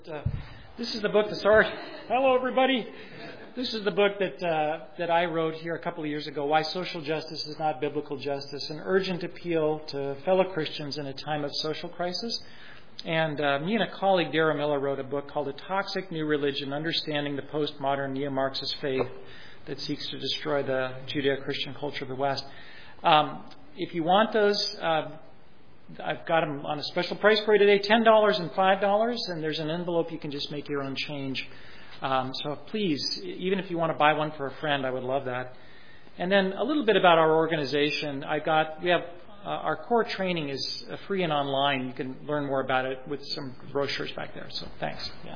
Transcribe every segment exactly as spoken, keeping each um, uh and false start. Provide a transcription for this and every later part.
Uh, this is the book, the Sorry. Hello, everybody. This is the book that uh, that I wrote here a couple of years ago, Why Social Justice is Not Biblical Justice, an urgent appeal to fellow Christians in a time of social crisis. And uh, me and a colleague, Dara Miller, wrote a book called A Toxic New Religion, Understanding the Postmodern Neo-Marxist Faith that Seeks to Destroy the Judeo-Christian Culture of the West. Um, if you want those, uh, I've got them on a special price for you today, ten dollars and five dollars, and there's an envelope you can just make your own change. Um, so please, even if you want to buy one for a friend, I would love that. And then a little bit about our organization. I got, we have, uh, our core training is free and online. You can learn more about it with some brochures back there. So thanks. Yeah.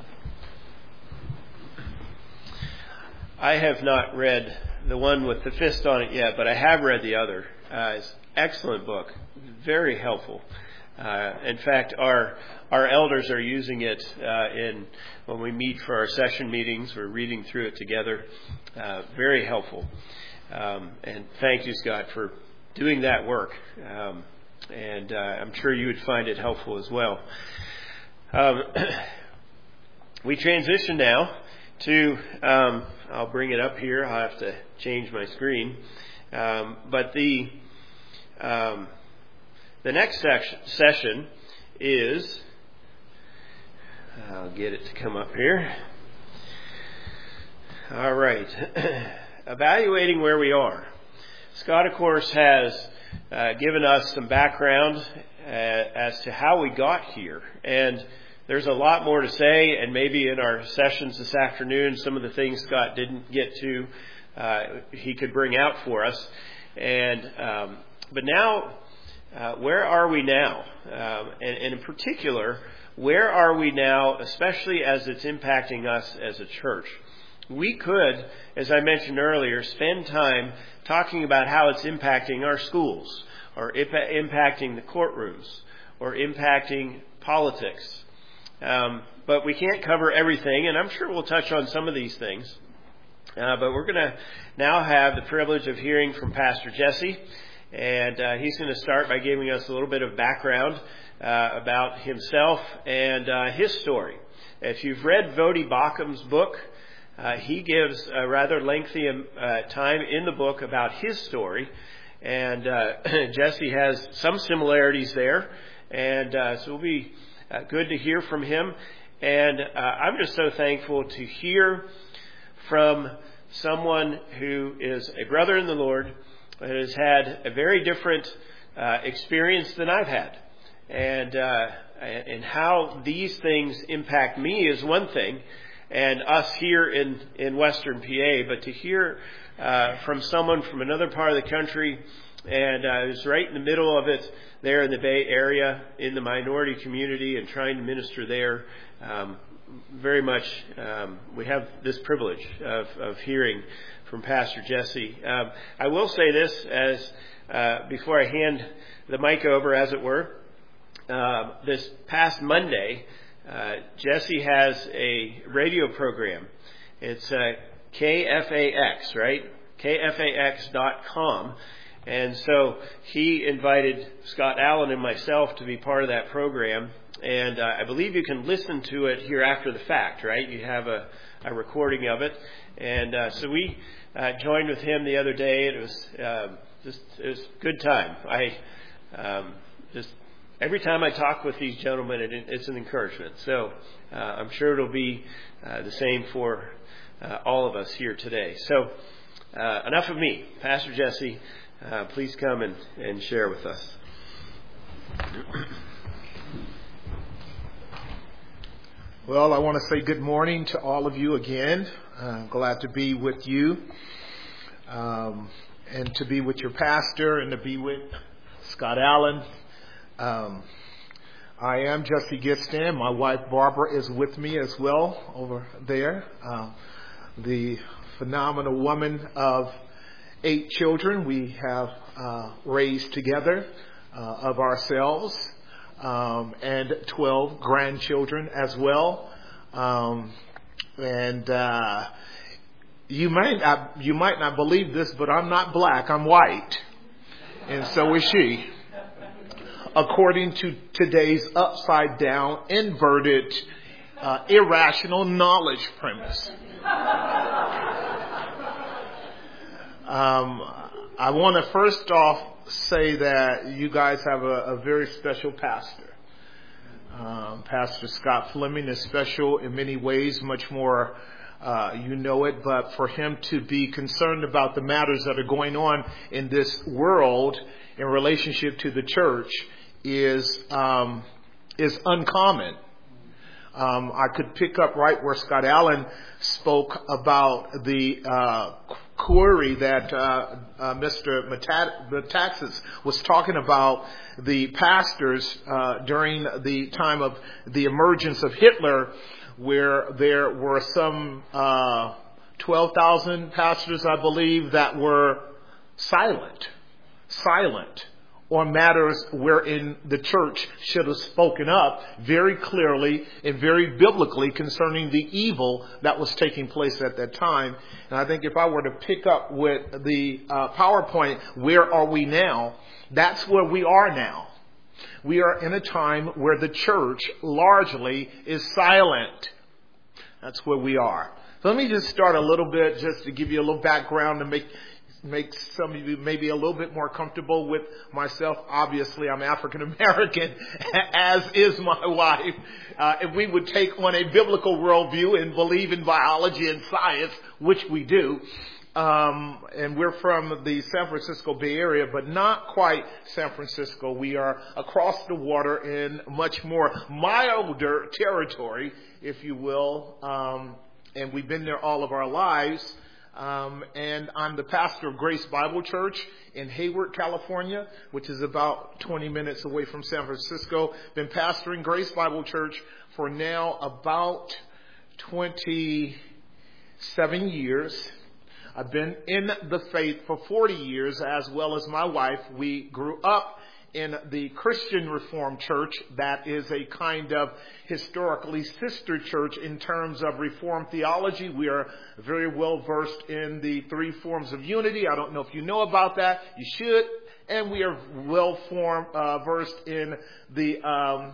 I have not read the one with the fist on it yet, but I have read the other. Uh, it's an excellent book, very helpful. Uh, in fact, our our elders are using it uh, in when we meet for our session meetings. We're reading through it together. Uh, very helpful. Um, and thank you, Scott, for doing that work. Um, and uh, I'm sure you would find it helpful as well. Um, we transition now to, um, I'll bring it up here. I'll have to change my screen. Um, but the um, the next section, session is, I'll get it to come up here. All right. Evaluating where we are. Scott, of course, has uh, given us some background uh, as to how we got here. And there's a lot more to say, and maybe in our sessions this afternoon, some of the things Scott didn't get to, uh, he could bring out for us. And um, but now, uh, where are we now? Um, and, and in particular, where are we now, especially as it's impacting us as a church? We could, as I mentioned earlier, spend time talking about how it's impacting our schools, or imp- impacting the courtrooms, or impacting politics. Um, but we can't cover everything, and I'm sure we'll touch on some of these things. Uh, but we're going to now have the privilege of hearing from Pastor Jesse, and uh, he's going to start by giving us a little bit of background uh, about himself and uh, his story. If you've read Voddie Baucham's book, uh, he gives a rather lengthy uh, time in the book about his story, and uh, Jesse has some similarities there, and uh, so it'll be uh, good to hear from him. And uh, I'm just so thankful to hear from someone who is a brother in the Lord that has had a very different uh, experience than I've had. And uh, and how these things impact me is one thing, and us here in, in Western P A, but to hear uh, from someone from another part of the country, and uh, who's right in the middle of it there in the Bay Area, in the minority community, and trying to minister there, um, very much um, we have this privilege of, of hearing from Pastor Jesse. Um, I will say this as uh, before I hand the mic over, as it were. Uh, this past Monday, uh, Jesse has a radio program. It's uh, K F A X, right? K F A X dot com. And so he invited Scott Allen and myself to be part of that program. And uh, I believe you can listen to it here after the fact, right? You have a, a recording of it. And uh, so we uh, joined with him the other day. It was uh, just it was a good time. I um, just every time I talk with these gentlemen, it, it's an encouragement. So uh, I'm sure it'll be uh, the same for uh, all of us here today. So uh, enough of me. Pastor Jesse, uh, please come and, and share with us. Well, I want to say good morning to all of you again. I'm glad to be with you um, and to be with your pastor and to be with Scott Allen. Um, I am Jesse Gitstan. My wife Barbara is with me as well over there. Uh, the phenomenal woman of eight children we have uh, raised together uh, of ourselves. Um, and twelve grandchildren as well. Um, and uh, you might not, you might not believe this, but I'm not black. I'm white, and so is she. According to today's upside down, inverted uh, irrational knowledge premise. Um, I want to first off say that you guys have a, a very special pastor. Um, Pastor Scott Fleming is special in many ways, much more uh, you know it, but for him to be concerned about the matters that are going on in this world in relationship to the church is um, is uncommon. Um, I could pick up right where Scott Allen spoke about the uh, query that uh, uh, Mister Metaxas was talking about the pastors uh, during the time of the emergence of Hitler, where there were some uh, twelve thousand pastors, I believe, that were silent, silent on matters wherein the church should have spoken up very clearly and very biblically concerning the evil that was taking place at that time. And I think if I were to pick up with the uh, PowerPoint, where are we now? That's where we are now. We are in a time where the church largely is silent. That's where we are. So let me just start a little bit just to give you a little background to make make some of you maybe a little bit more comfortable with myself. Obviously, I'm African American, as is my wife. Uh, if we would take on a biblical worldview and believe in biology and science, which we do, um, and we're from the San Francisco Bay Area, but not quite San Francisco. We are across the water in much more milder territory, if you will, um, and we've been there all of our lives. Um, and I'm the pastor of Grace Bible Church in Hayward, California, which is about twenty minutes away from San Francisco. Been pastoring Grace Bible Church for now about twenty-seven years. I've been in the faith for forty years, as well as my wife. We grew up in the Christian Reformed Church. That is a kind of historically sister church in terms of Reformed theology. We are very well versed in the three forms of unity. I don't know if you know about that. You should. And we are well formed, uh, versed in the um,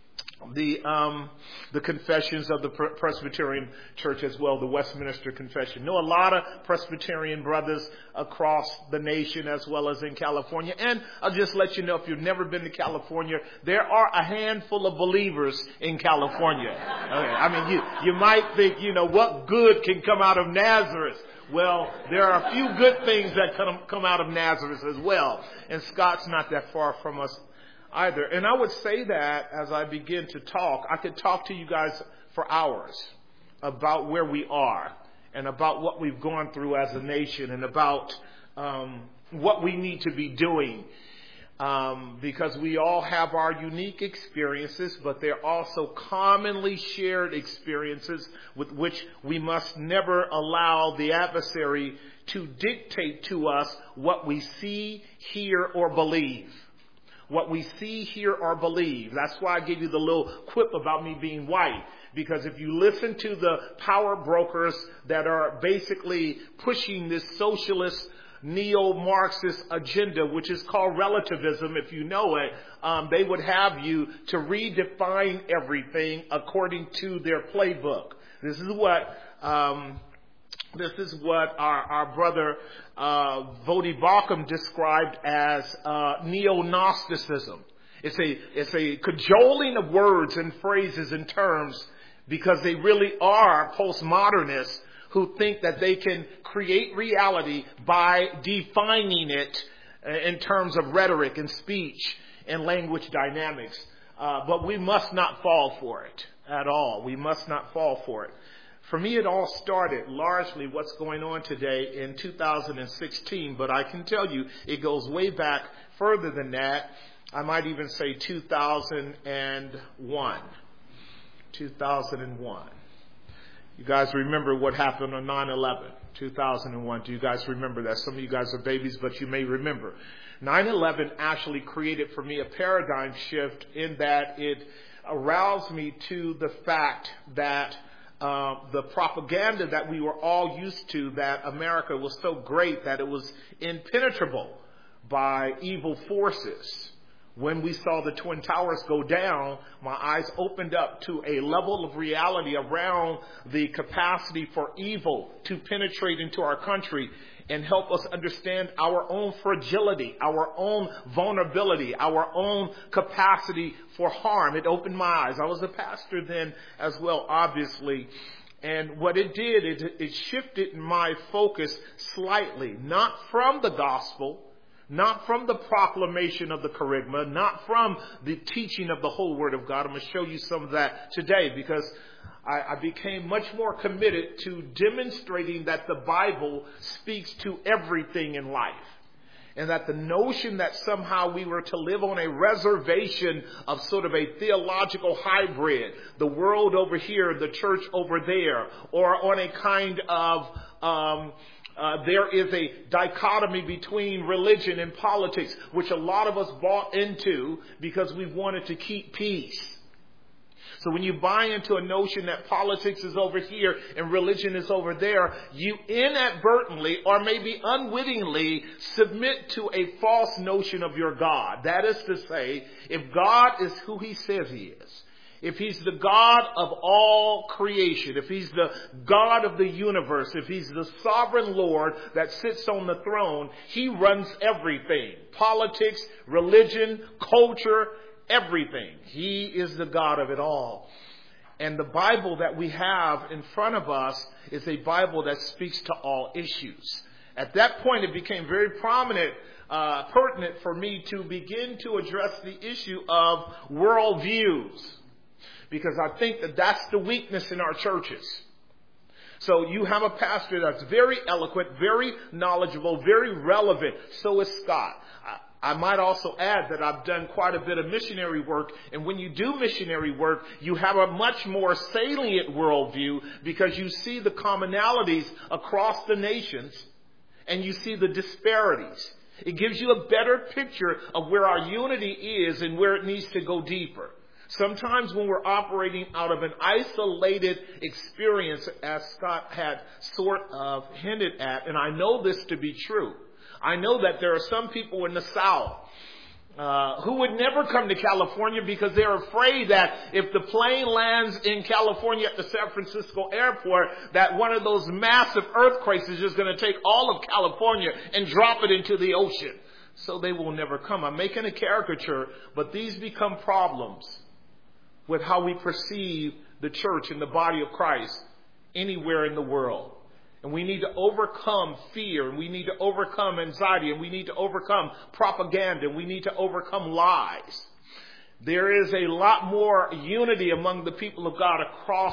the um, the confessions of the Presbyterian Church as well, the Westminster Confession. Know a lot of Presbyterian brothers across the nation as well as in California. And I'll just let you know, if you've never been to California, there are a handful of believers in California. Okay. I mean, you, you might think, you know, what good can come out of Nazareth? Well, there are a few good things that come, come out of Nazareth as well. And Scott's not that far from us either. And I would say that as I begin to talk, I could talk to you guys for hours about where we are and about what we've gone through as a nation and about um, what we need to be doing. Um, because we all have our unique experiences, but they're also commonly shared experiences with which we must never allow the adversary to dictate to us what we see, hear, or believe. What we see, hear, or believe. That's why I gave you the little quip about me being white. Because if you listen to the power brokers that are basically pushing this socialist neo-Marxist agenda, which is called relativism, if you know it, um, they would have you to redefine everything according to their playbook. This is what um, this is what our, our brother uh, Voddie Baucham described as uh, neo-Gnosticism. It's a it's a cajoling of words and phrases and terms because they really are postmodernists who think that they can create reality by defining it in terms of rhetoric and speech and language dynamics. Uh, but we must not fall for it at all. We must not fall for it. For me, it all started largely what's going on today in two thousand sixteen, but I can tell you it goes way back further than that. I might even say two thousand one. two thousand one. You guys remember what happened on nine eleven, two thousand one. Do you guys remember that? Some of you guys are babies, but you may remember. nine eleven actually created for me a paradigm shift in that it aroused me to the fact that uh, the propaganda that we were all used to, that America was so great that it was impenetrable by evil forces, When we saw the Twin Towers go down, my eyes opened up to a level of reality around the capacity for evil to penetrate into our country and help us understand our own fragility, our own vulnerability, our own capacity for harm. It opened my eyes. I was a pastor then as well, obviously. And what it did is it shifted my focus slightly, not from the gospel, not from the proclamation of the charisma, not from the teaching of the whole Word of God. I'm going to show you some of that today because I, I became much more committed to demonstrating that the Bible speaks to everything in life. And that the notion that somehow we were to live on a reservation of sort of a theological hybrid, the world over here, the church over there, or on a kind of, um, uh, there is a dichotomy between religion and politics, which a lot of us bought into because we wanted to keep peace. So when you buy into a notion that politics is over here and religion is over there, you inadvertently or maybe unwittingly submit to a false notion of your God. That is to say, if God is who He says He is, if He's the God of all creation, if He's the God of the universe, if He's the sovereign Lord that sits on the throne, He runs everything. Politics, religion, culture, everything. He is the God of it all. And the Bible that we have in front of us is a Bible that speaks to all issues. At that point, it became very prominent, uh, pertinent for me to begin to address the issue of worldviews. Because I think that that's the weakness in our churches. So you have a pastor that's very eloquent, very knowledgeable, very relevant. So is Scott. I might also add that I've done quite a bit of missionary work. And when you do missionary work, you have a much more salient worldview because you see the commonalities across the nations and you see the disparities. It gives you a better picture of where our unity is and where it needs to go deeper. Sometimes when we're operating out of an isolated experience, as Scott had sort of hinted at, and I know this to be true, I know that there are some people in the South uh, who would never come to California because they're afraid that if the plane lands in California at the San Francisco airport, that one of those massive earthquakes is just going to take all of California and drop it into the ocean. So they will never come. I'm making a caricature, but these become problems with how we perceive the church and the body of Christ anywhere in the world. And we need to overcome fear, and we need to overcome anxiety, and we need to overcome propaganda, and we need to overcome lies. There is a lot more unity among the people of God across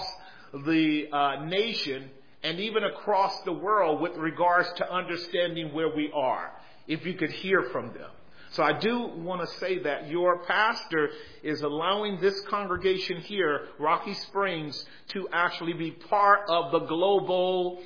the uh, nation and even across the world with regards to understanding where we are, if you could hear from them. So I do want to say that your pastor is allowing this congregation here, Rocky Springs, to actually be part of the global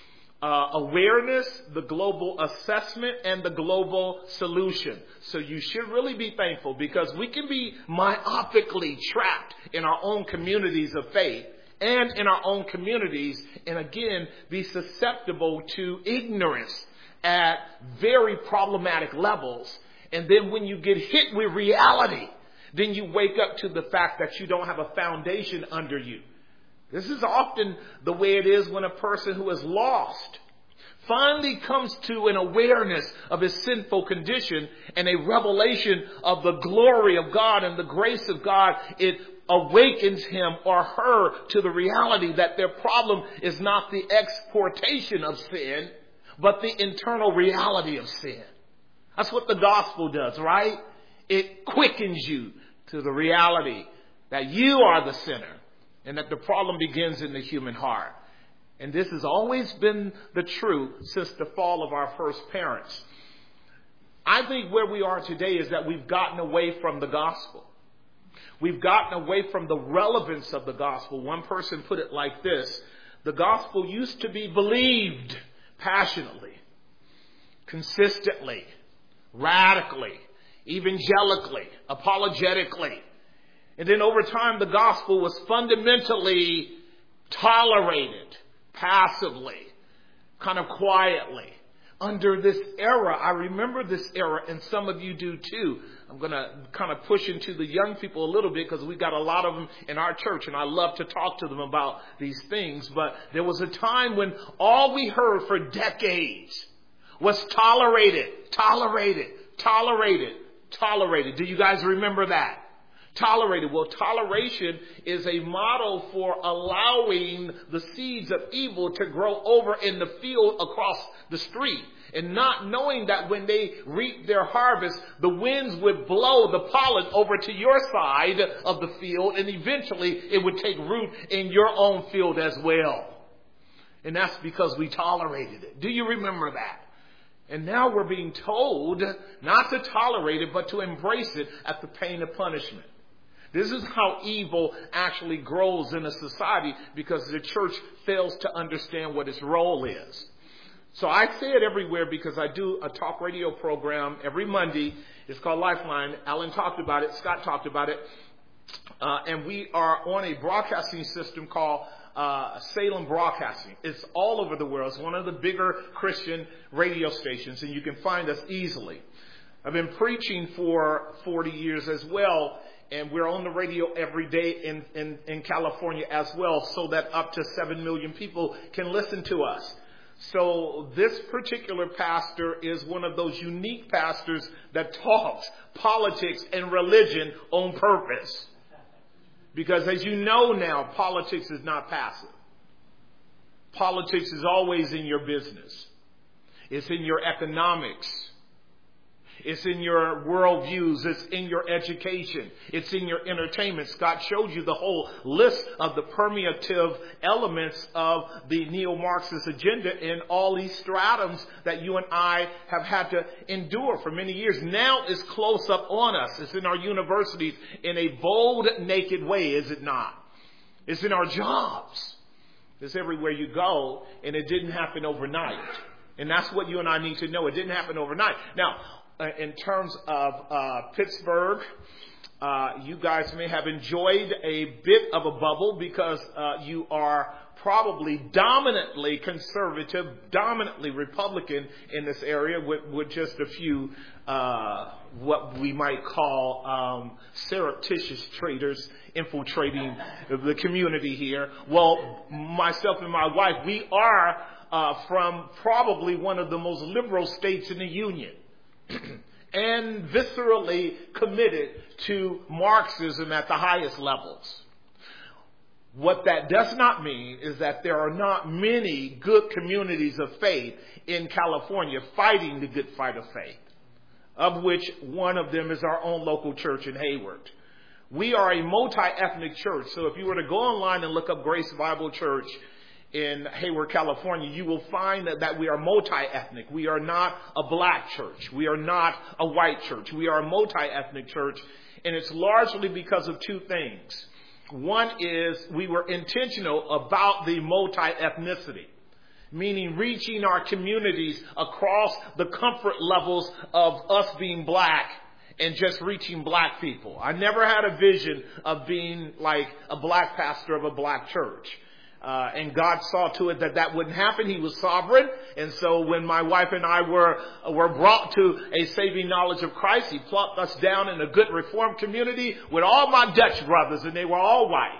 Uh, awareness, the global assessment, and the global solution. So you should really be thankful because we can be myopically trapped in our own communities of faith and in our own communities, and again, be susceptible to ignorance at very problematic levels. And then when you get hit with reality, then you wake up to the fact that you don't have a foundation under you. This is often the way it is when a person who is lost finally comes to an awareness of his sinful condition and a revelation of the glory of God and the grace of God. It awakens him or her to the reality that their problem is not the exportation of sin, but the internal reality of sin. That's what the gospel does, right? It quickens you to the reality that you are the sinner, and that the problem begins in the human heart. And this has always been the truth since the fall of our first parents. I think where we are today is that we've gotten away from the gospel. We've gotten away from the relevance of the gospel. One person put it like this: the gospel used to be believed passionately, consistently, radically, evangelically, apologetically. And then over time, the gospel was fundamentally tolerated, passively, kind of quietly. under this era. I remember this era, and some of you do too. I'm going to kind of push into the young people a little bit because we got a lot of them in our church, and I love to talk to them about these things. But there was a time when all we heard for decades was tolerated, tolerated, tolerated, tolerated. Do you guys remember that? Tolerated. Well, toleration is a model for allowing the seeds of evil to grow over in the field across the street, and not knowing that when they reap their harvest, the winds would blow the pollen over to your side of the field, and eventually it would take root in your own field as well. And that's because we tolerated it. Do you remember that? And now we're being told not to tolerate it, but to embrace it at the pain of punishment. This is how evil actually grows in a society, because the church fails to understand what its role is. So I say it everywhere because I do a talk radio program every Monday. It's called Lifeline. Alan talked about it. Scott talked about it. Uh, and we are on a broadcasting system called uh, Salem Broadcasting. It's all over the world. It's one of the bigger Christian radio stations, and you can find us easily. I've been preaching for forty years as well. And we're on the radio every day in, in, in California as well, so that up to seven million people can listen to us. So this particular pastor is one of those unique pastors that talks politics and religion on purpose. Because as you know now, politics is not passive. Politics is always in your business. It's in your economics. It's in your worldviews. It's in your education. It's in your entertainment. Scott showed you the whole list of the permeative elements of the neo-Marxist agenda in all these stratums that you and I have had to endure for many years. Now it's close up on us. It's in our universities in a bold, naked way, is it not? It's in our jobs. It's everywhere you go, and it didn't happen overnight. And that's what you and I need to know. It didn't happen overnight. Now, Uh, in terms of uh, Pittsburgh, uh, you guys may have enjoyed a bit of a bubble because uh, you are probably dominantly conservative, dominantly Republican in this area, with, with just a few uh, what we might call um, surreptitious traitors infiltrating the community here. Well, myself and my wife, we are uh, from probably one of the most liberal states in the Union. And viscerally committed to Marxism at the highest levels. What that does not mean is that there are not many good communities of faith in California fighting the good fight of faith, of which one of them is our own local church in Hayward. We are a multi-ethnic church, so if you were to go online and look up Grace Bible Church in Hayward, California, you will find that, that we are multi-ethnic. We are not a black church. We are not a white church. We are a multi-ethnic church, and it's largely because of two things. One is we were intentional about the multi-ethnicity, meaning reaching our communities across the comfort levels of us being black and just reaching black people. I never had a vision of being like a black pastor of a black church. Uh, and God saw to it that that wouldn't happen. He was sovereign. And so when my wife and I were were brought to a saving knowledge of Christ, He plopped us down in a good Reformed community with all my Dutch brothers, and they were all white.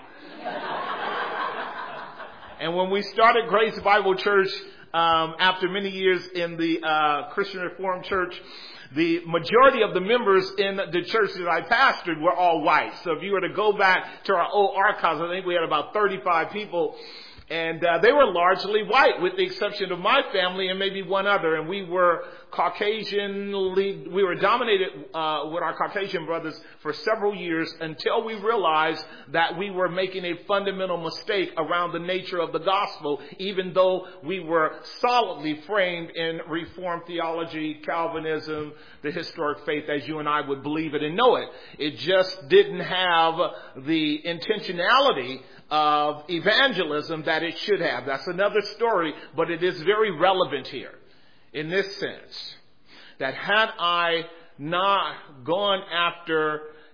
And when we started Grace Bible Church, um, after many years in the uh, Christian Reformed Church, the majority of the members in the church that I pastored were all white. So if you were to go back to our old archives, I think we had about thirty-five people, and uh, they were largely white, with the exception of my family and maybe one other. And we were Caucasianly, we were dominated uh, with our Caucasian brothers for several years, until we realized that we were making a fundamental mistake around the nature of the gospel, even though we were solidly framed in Reformed theology, Calvinism, the historic faith as you and I would believe it and know it. It just didn't have the intentionality of evangelism that it should have. That's another story, but it is very relevant here in this sense, that had I not gone after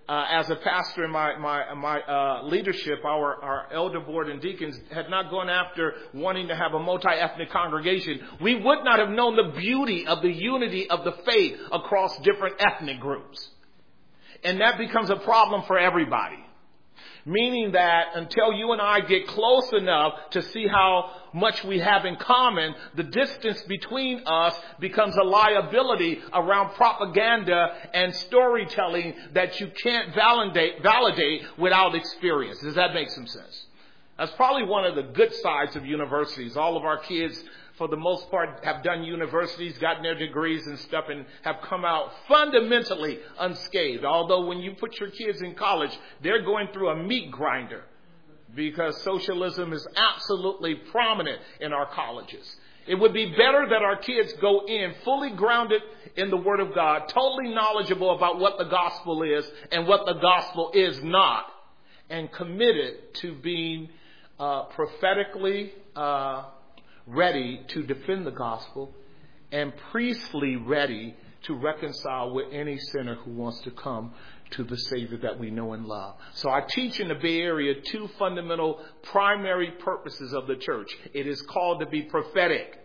uh, as a pastor in my my my uh, leadership, our our elder board and deacons had not gone after wanting to have a multi-ethnic congregation, we would not have known the beauty of the unity of the faith across different ethnic groups. And that becomes a problem for everybody. Meaning that until you and I get close enough to see how much we have in common, the distance between us becomes a liability around propaganda and storytelling that you can't validate, validate without experience. Does that make some sense? That's probably one of the good sides of universities. All of our kids, for the most part, have done universities, gotten their degrees and stuff, and have come out fundamentally unscathed. Although when you put your kids in college, they're going through a meat grinder because socialism is absolutely prominent in our colleges. It would be better that our kids go in fully grounded in the Word of God, totally knowledgeable about what the gospel is and what the gospel is not, and committed to being uh, prophetically uh ready to defend the gospel and priestly ready to reconcile with any sinner who wants to come to the Savior that we know and love. So I teach in the Bay Area two fundamental primary purposes of the church. It is called to be prophetic.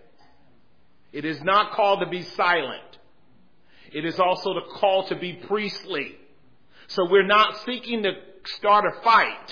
It is not called to be silent. It is also the call to be priestly. So we're not seeking to start a fight.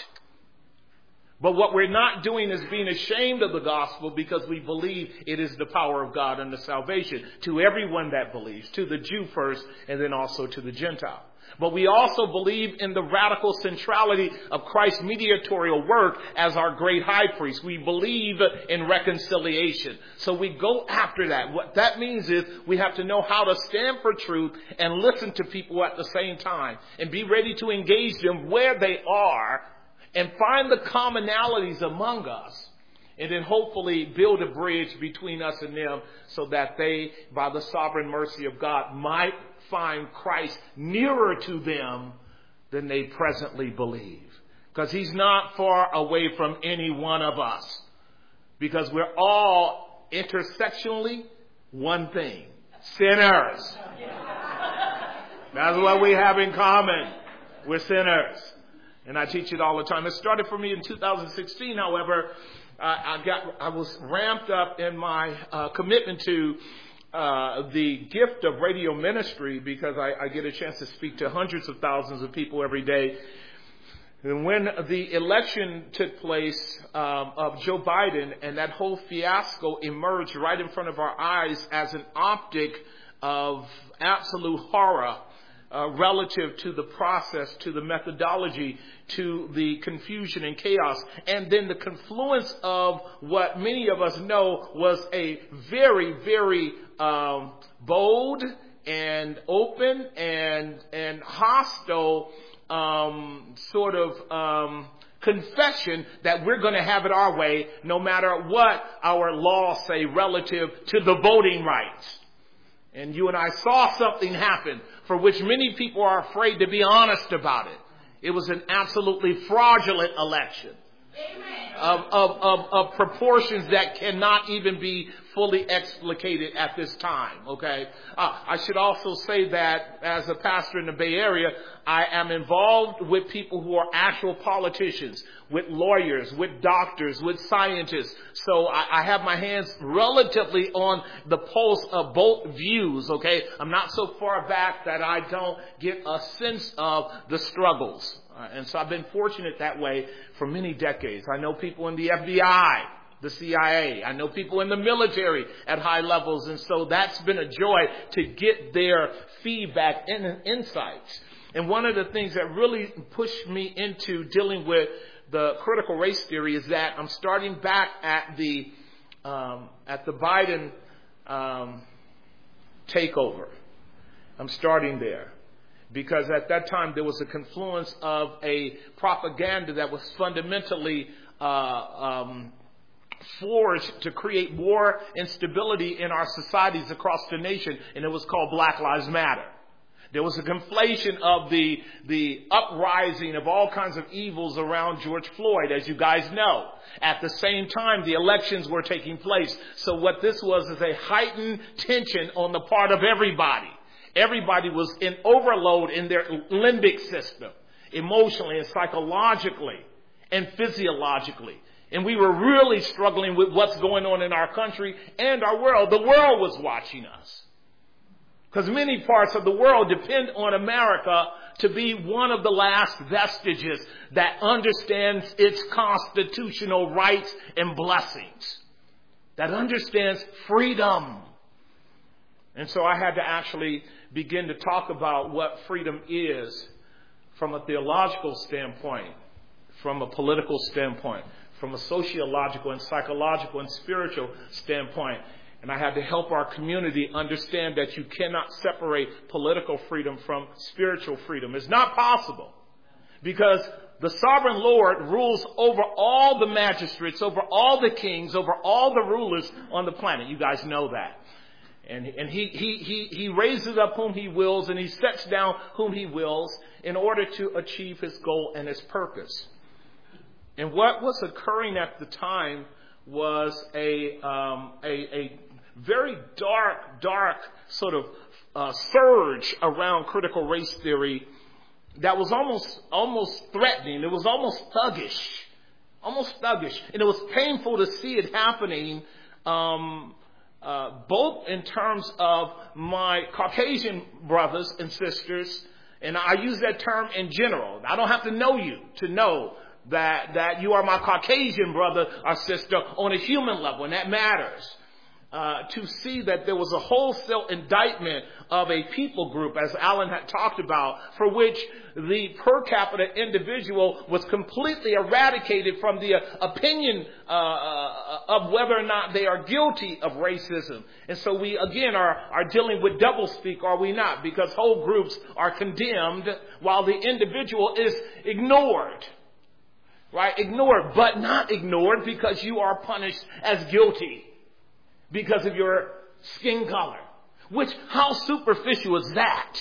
But what we're not doing is being ashamed of the gospel because we believe it is the power of God unto salvation to everyone that believes, to the Jew first and then also to the Gentile. But we also believe in the radical centrality of Christ's mediatorial work as our great high priest. We believe in reconciliation. So we go after that. What that means is we have to know how to stand for truth and listen to people at the same time and be ready to engage them where they are and find the commonalities among us, and then hopefully build a bridge between us and them so that they, by the sovereign mercy of God, might find Christ nearer to them than they presently believe. Because he's not far away from any one of us. Because we're all intersectionally one thing: sinners. That's what we have in common. We're sinners. And I teach it all the time. It started for me in two thousand sixteen, however. Uh, I got I was ramped up in my uh, commitment to uh, the gift of radio ministry because I, I get a chance to speak to hundreds of thousands of people every day. And when the election took place um, of Joe Biden and that whole fiasco emerged right in front of our eyes as an optic of absolute horror, Uh, relative to the process, to the methodology, to the confusion and chaos, and then the confluence of what many of us know was a very, very um, bold and open and and hostile um, sort of um, confession that we're going to have it our way, no matter what our laws say relative to the voting rights. And you and I saw something happen for which many people are afraid to be honest about it. It was an absolutely fraudulent election. Of, of, of, of proportions that cannot even be fully explicated at this time. Okay. Uh, I should also say that as a pastor in the Bay Area, I am involved with people who are actual politicians, with lawyers, with doctors, with scientists. So I, I have my hands relatively on the pulse of both views. Okay. I'm not so far back that I don't get a sense of the struggles. Uh, and so I've been fortunate that way for many decades. I know people in the F B I, the C I A. I know people in the military at high levels. And so that's been a joy to get their feedback and insights. And one of the things that really pushed me into dealing with the critical race theory is that I'm starting back at the um, at the Biden um, takeover. I'm starting there. Because at that time there was a confluence of a propaganda that was fundamentally uh, um, forged to create war instability in our societies across the nation, and it was called Black Lives Matter. There was a conflation of the the uprising of all kinds of evils around George Floyd, as you guys know. At the same time, the elections were taking place. So what this was is a heightened tension on the part of everybody. Everybody was in overload in their limbic system, emotionally and psychologically and physiologically. And we were really struggling with what's going on in our country and our world. The world was watching us. Because many parts of the world depend on America to be one of the last vestiges that understands its constitutional rights and blessings, that understands freedom. And so I had to actually begin to talk about what freedom is from a theological standpoint, from a political standpoint, from a sociological and psychological and spiritual standpoint. And I had to help our community understand that you cannot separate political freedom from spiritual freedom. It's not possible, because the sovereign Lord rules over all the magistrates, over all the kings, over all the rulers on the planet. You guys know that. And, and he, he, he, he raises up whom he wills, and he sets down whom he wills in order to achieve his goal and his purpose. And what was occurring at the time was a, um, a, a very dark, dark sort of uh, surge around critical race theory that was almost, almost threatening. It was almost thuggish, almost thuggish. And it was painful to see it happening, um, uh, both in terms of my Caucasian brothers and sisters. And I use that term in general. I don't have to know you to know that, that you are my Caucasian brother or sister on a human level, and that matters. Uh, to see that there was a wholesale indictment of a people group, as Alan had talked about, for which the per capita individual was completely eradicated from the uh, opinion uh, uh, of whether or not they are guilty of racism. And so we, again, are, are dealing with doublespeak, are we not? Because whole groups are condemned while the individual is ignored. Right? Ignored, but not ignored because you are punished as guilty because of your skin color. Which, how superficial is that?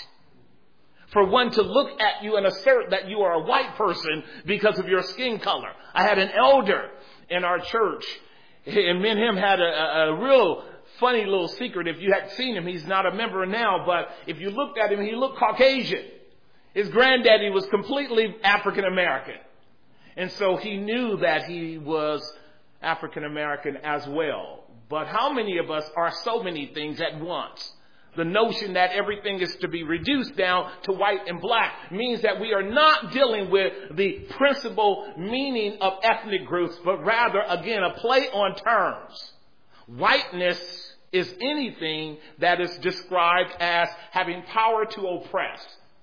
For one to look at you and assert that you are a white person because of your skin color. I had an elder in our church, and me and him had a, a, a real funny little secret. If you had seen him, he's not a member now, but if you looked at him, he looked Caucasian. His granddaddy was completely African American. And so he knew that he was African American as well. But how many of us are so many things at once? The notion that everything is to be reduced down to white and black means that we are not dealing with the principal meaning of ethnic groups, but rather, again, a play on terms. Whiteness is anything that is described as having power to oppress.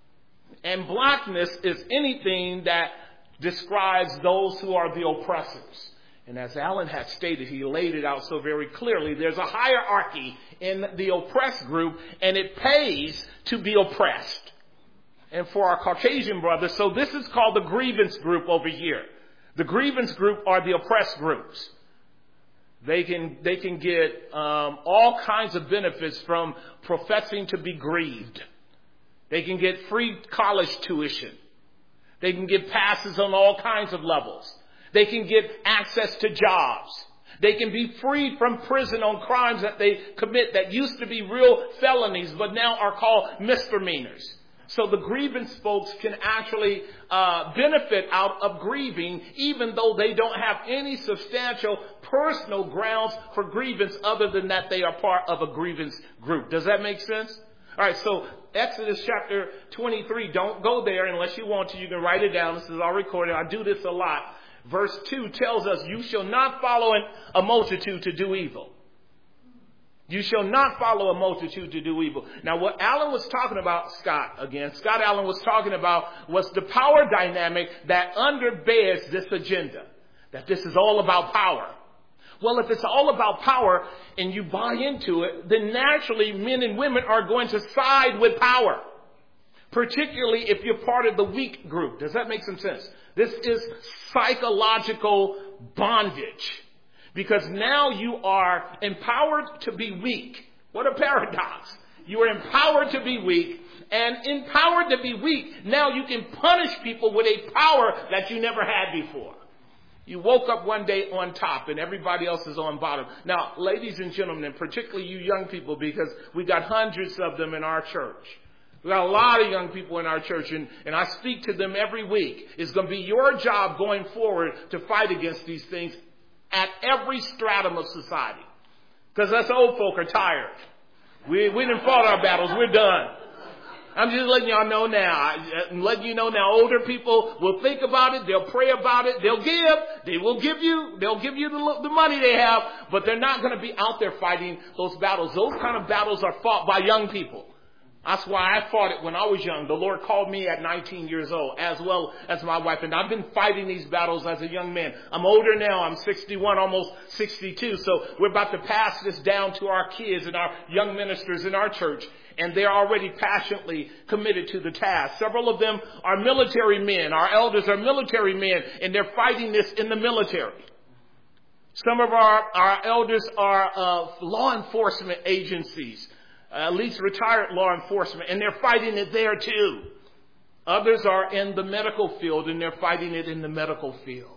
And blackness is anything that describes those who are the oppressors. And as Alan had stated, he laid it out so very clearly. There's a hierarchy in the oppressed group, and it pays to be oppressed. And for our Caucasian brothers, so this is called the grievance group over here. The grievance group are the oppressed groups. They can, they can get um, all kinds of benefits from professing to be grieved. They can get free college tuition. They can get passes on all kinds of levels. They can get access to jobs. They can be freed from prison on crimes that they commit that used to be real felonies, but now are called misdemeanors. So the grievance folks can actually uh, benefit out of grieving, even though they don't have any substantial personal grounds for grievance other than that they are part of a grievance group. Does that make sense? All right, so Exodus chapter twenty-three, don't go there unless you want to. You can write it down. This is all recorded. I do this a lot. Verse two tells us, you shall not follow a multitude to do evil. You shall not follow a multitude to do evil. Now, what Alan was talking about, Scott, again, Scott Allen was talking about was the power dynamic that underbears this agenda. That this is all about power. Well, if it's all about power and you buy into it, then naturally men and women are going to side with power. Particularly if you're part of the weak group. Does that make some sense? This is psychological bondage. Because now you are empowered to be weak. What a paradox. You are empowered to be weak. And empowered to be weak, now you can punish people with a power that you never had before. You woke up one day on top and everybody else is on bottom. Now, ladies and gentlemen, and particularly you young people, because we got hundreds of them in our church. We got a lot of young people in our church, and, and I speak to them every week. It's going to be your job going forward to fight against these things at every stratum of society. Because us old folk are tired. We, we didn't fought our battles. We're done. I'm just letting y'all know now. I'm letting you know now, older people will think about it. They'll pray about it. They'll give. They will give you. They'll give you the, the money they have. But they're not going to be out there fighting those battles. Those kind of battles are fought by young people. That's why I fought it when I was young. The Lord called me at nineteen years old, as well as my wife. And I've been fighting these battles as a young man. I'm older now. I'm sixty-one, almost sixty-two. So we're about to pass this down to our kids and our young ministers in our church. And they're already passionately committed to the task. Several of them are military men. Our elders are military men, and they're fighting this in the military. Some of our, our elders are uh, law enforcement agencies. Uh, at least retired law enforcement, and they're fighting it there too. Others are in the medical field, and they're fighting it in the medical field.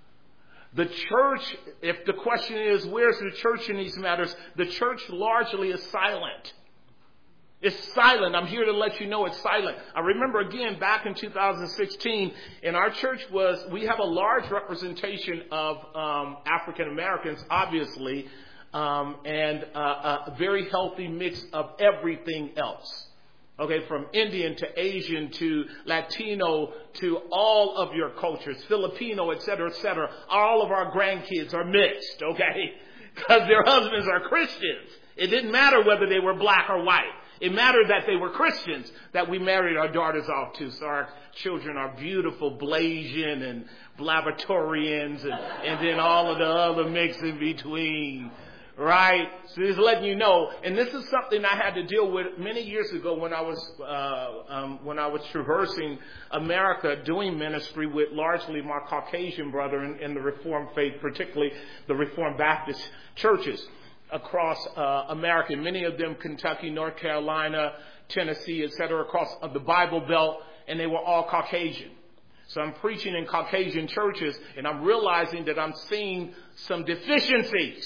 The church, if the question is, where's the church in these matters? The church largely is silent. It's silent. I'm here to let you know it's silent. I remember again back in two thousand sixteen, and our church was, we have a large representation of um, African Americans, obviously, Um, and uh, a very healthy mix of everything else. Okay, from Indian to Asian to Latino to all of your cultures, Filipino, et cetera, et cetera. All of our grandkids are mixed, okay, because their husbands are Christians. It didn't matter whether they were black or white. It mattered that they were Christians that we married our daughters off to. So our children are beautiful Blasian and Blavatorians and, and then all of the other mix in between. Right? So just letting you know, and this is something I had to deal with many years ago when I was uh, um, when I was traversing America doing ministry with largely my Caucasian brethren in the Reformed faith, particularly the Reformed Baptist churches across uh, America. Many of them Kentucky, North Carolina, Tennessee, et cetera, across the Bible Belt, and they were all Caucasian. So I'm preaching in Caucasian churches, and I'm realizing that I'm seeing some deficiencies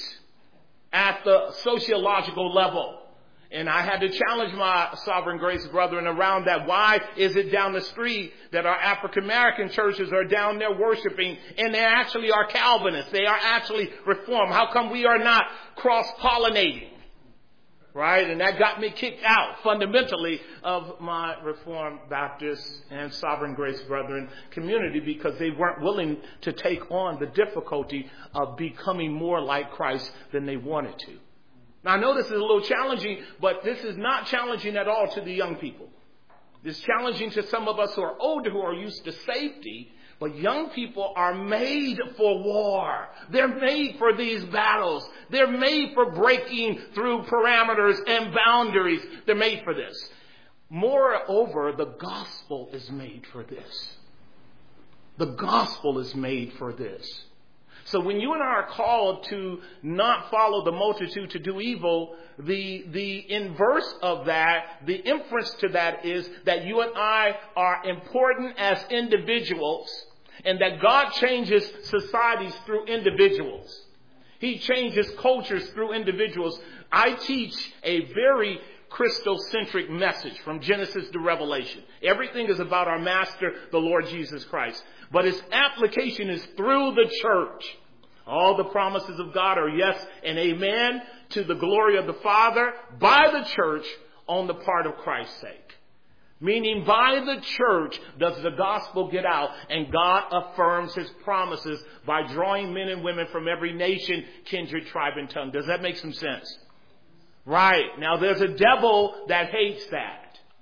at the sociological level. And I had to challenge my Sovereign Grace brethren around that. Why is it down the street that our African American churches are down there worshiping, and they actually are Calvinists? They are actually Reformed. How come we are not cross-pollinating? Right? And that got me kicked out fundamentally of my Reformed Baptist and Sovereign Grace Brethren community, because they weren't willing to take on the difficulty of becoming more like Christ than they wanted to. Now, I know this is a little challenging, but this is not challenging at all to the young people. It's challenging to some of us who are older, who are used to safety. But young people are made for war. They're made for these battles. They're made for breaking through parameters and boundaries. They're made for this. Moreover, the gospel is made for this. The gospel is made for this. So when you and I are called to not follow the multitude to do evil, the, the inverse of that, the inference to that is that you and I are important as individuals, and that God changes societies through individuals. He changes cultures through individuals. I teach a very Christocentric message from Genesis to Revelation. Everything is about our Master, the Lord Jesus Christ. But its application is through the church. All the promises of God are yes and amen to the glory of the Father by the church on the part of Christ's sake. Meaning by the church does the gospel get out, and God affirms his promises by drawing men and women from every nation, kindred, tribe, and tongue. Does that make some sense? Right. Now there's a devil that hates that.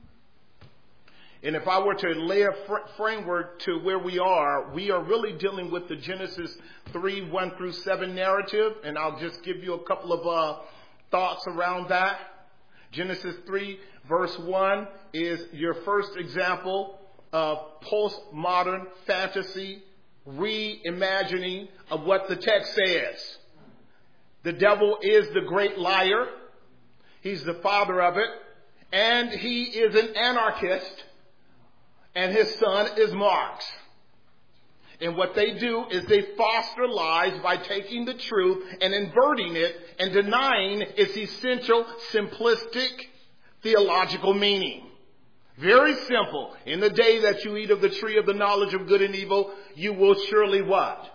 And if I were to lay a fr- framework to where we are, we are really dealing with the Genesis three, one through seven narrative. And I'll just give you a couple of uh, thoughts around that. Genesis three, verse one is your first example of postmodern fantasy, reimagining of what the text says. The devil is the great liar. He's the father of it. And he is an anarchist. And his son is Marx. And what they do is they foster lies by taking the truth and inverting it and denying its essential, simplistic, theological meaning. Very simple. In the day that you eat of the tree of the knowledge of good and evil, you will surely what?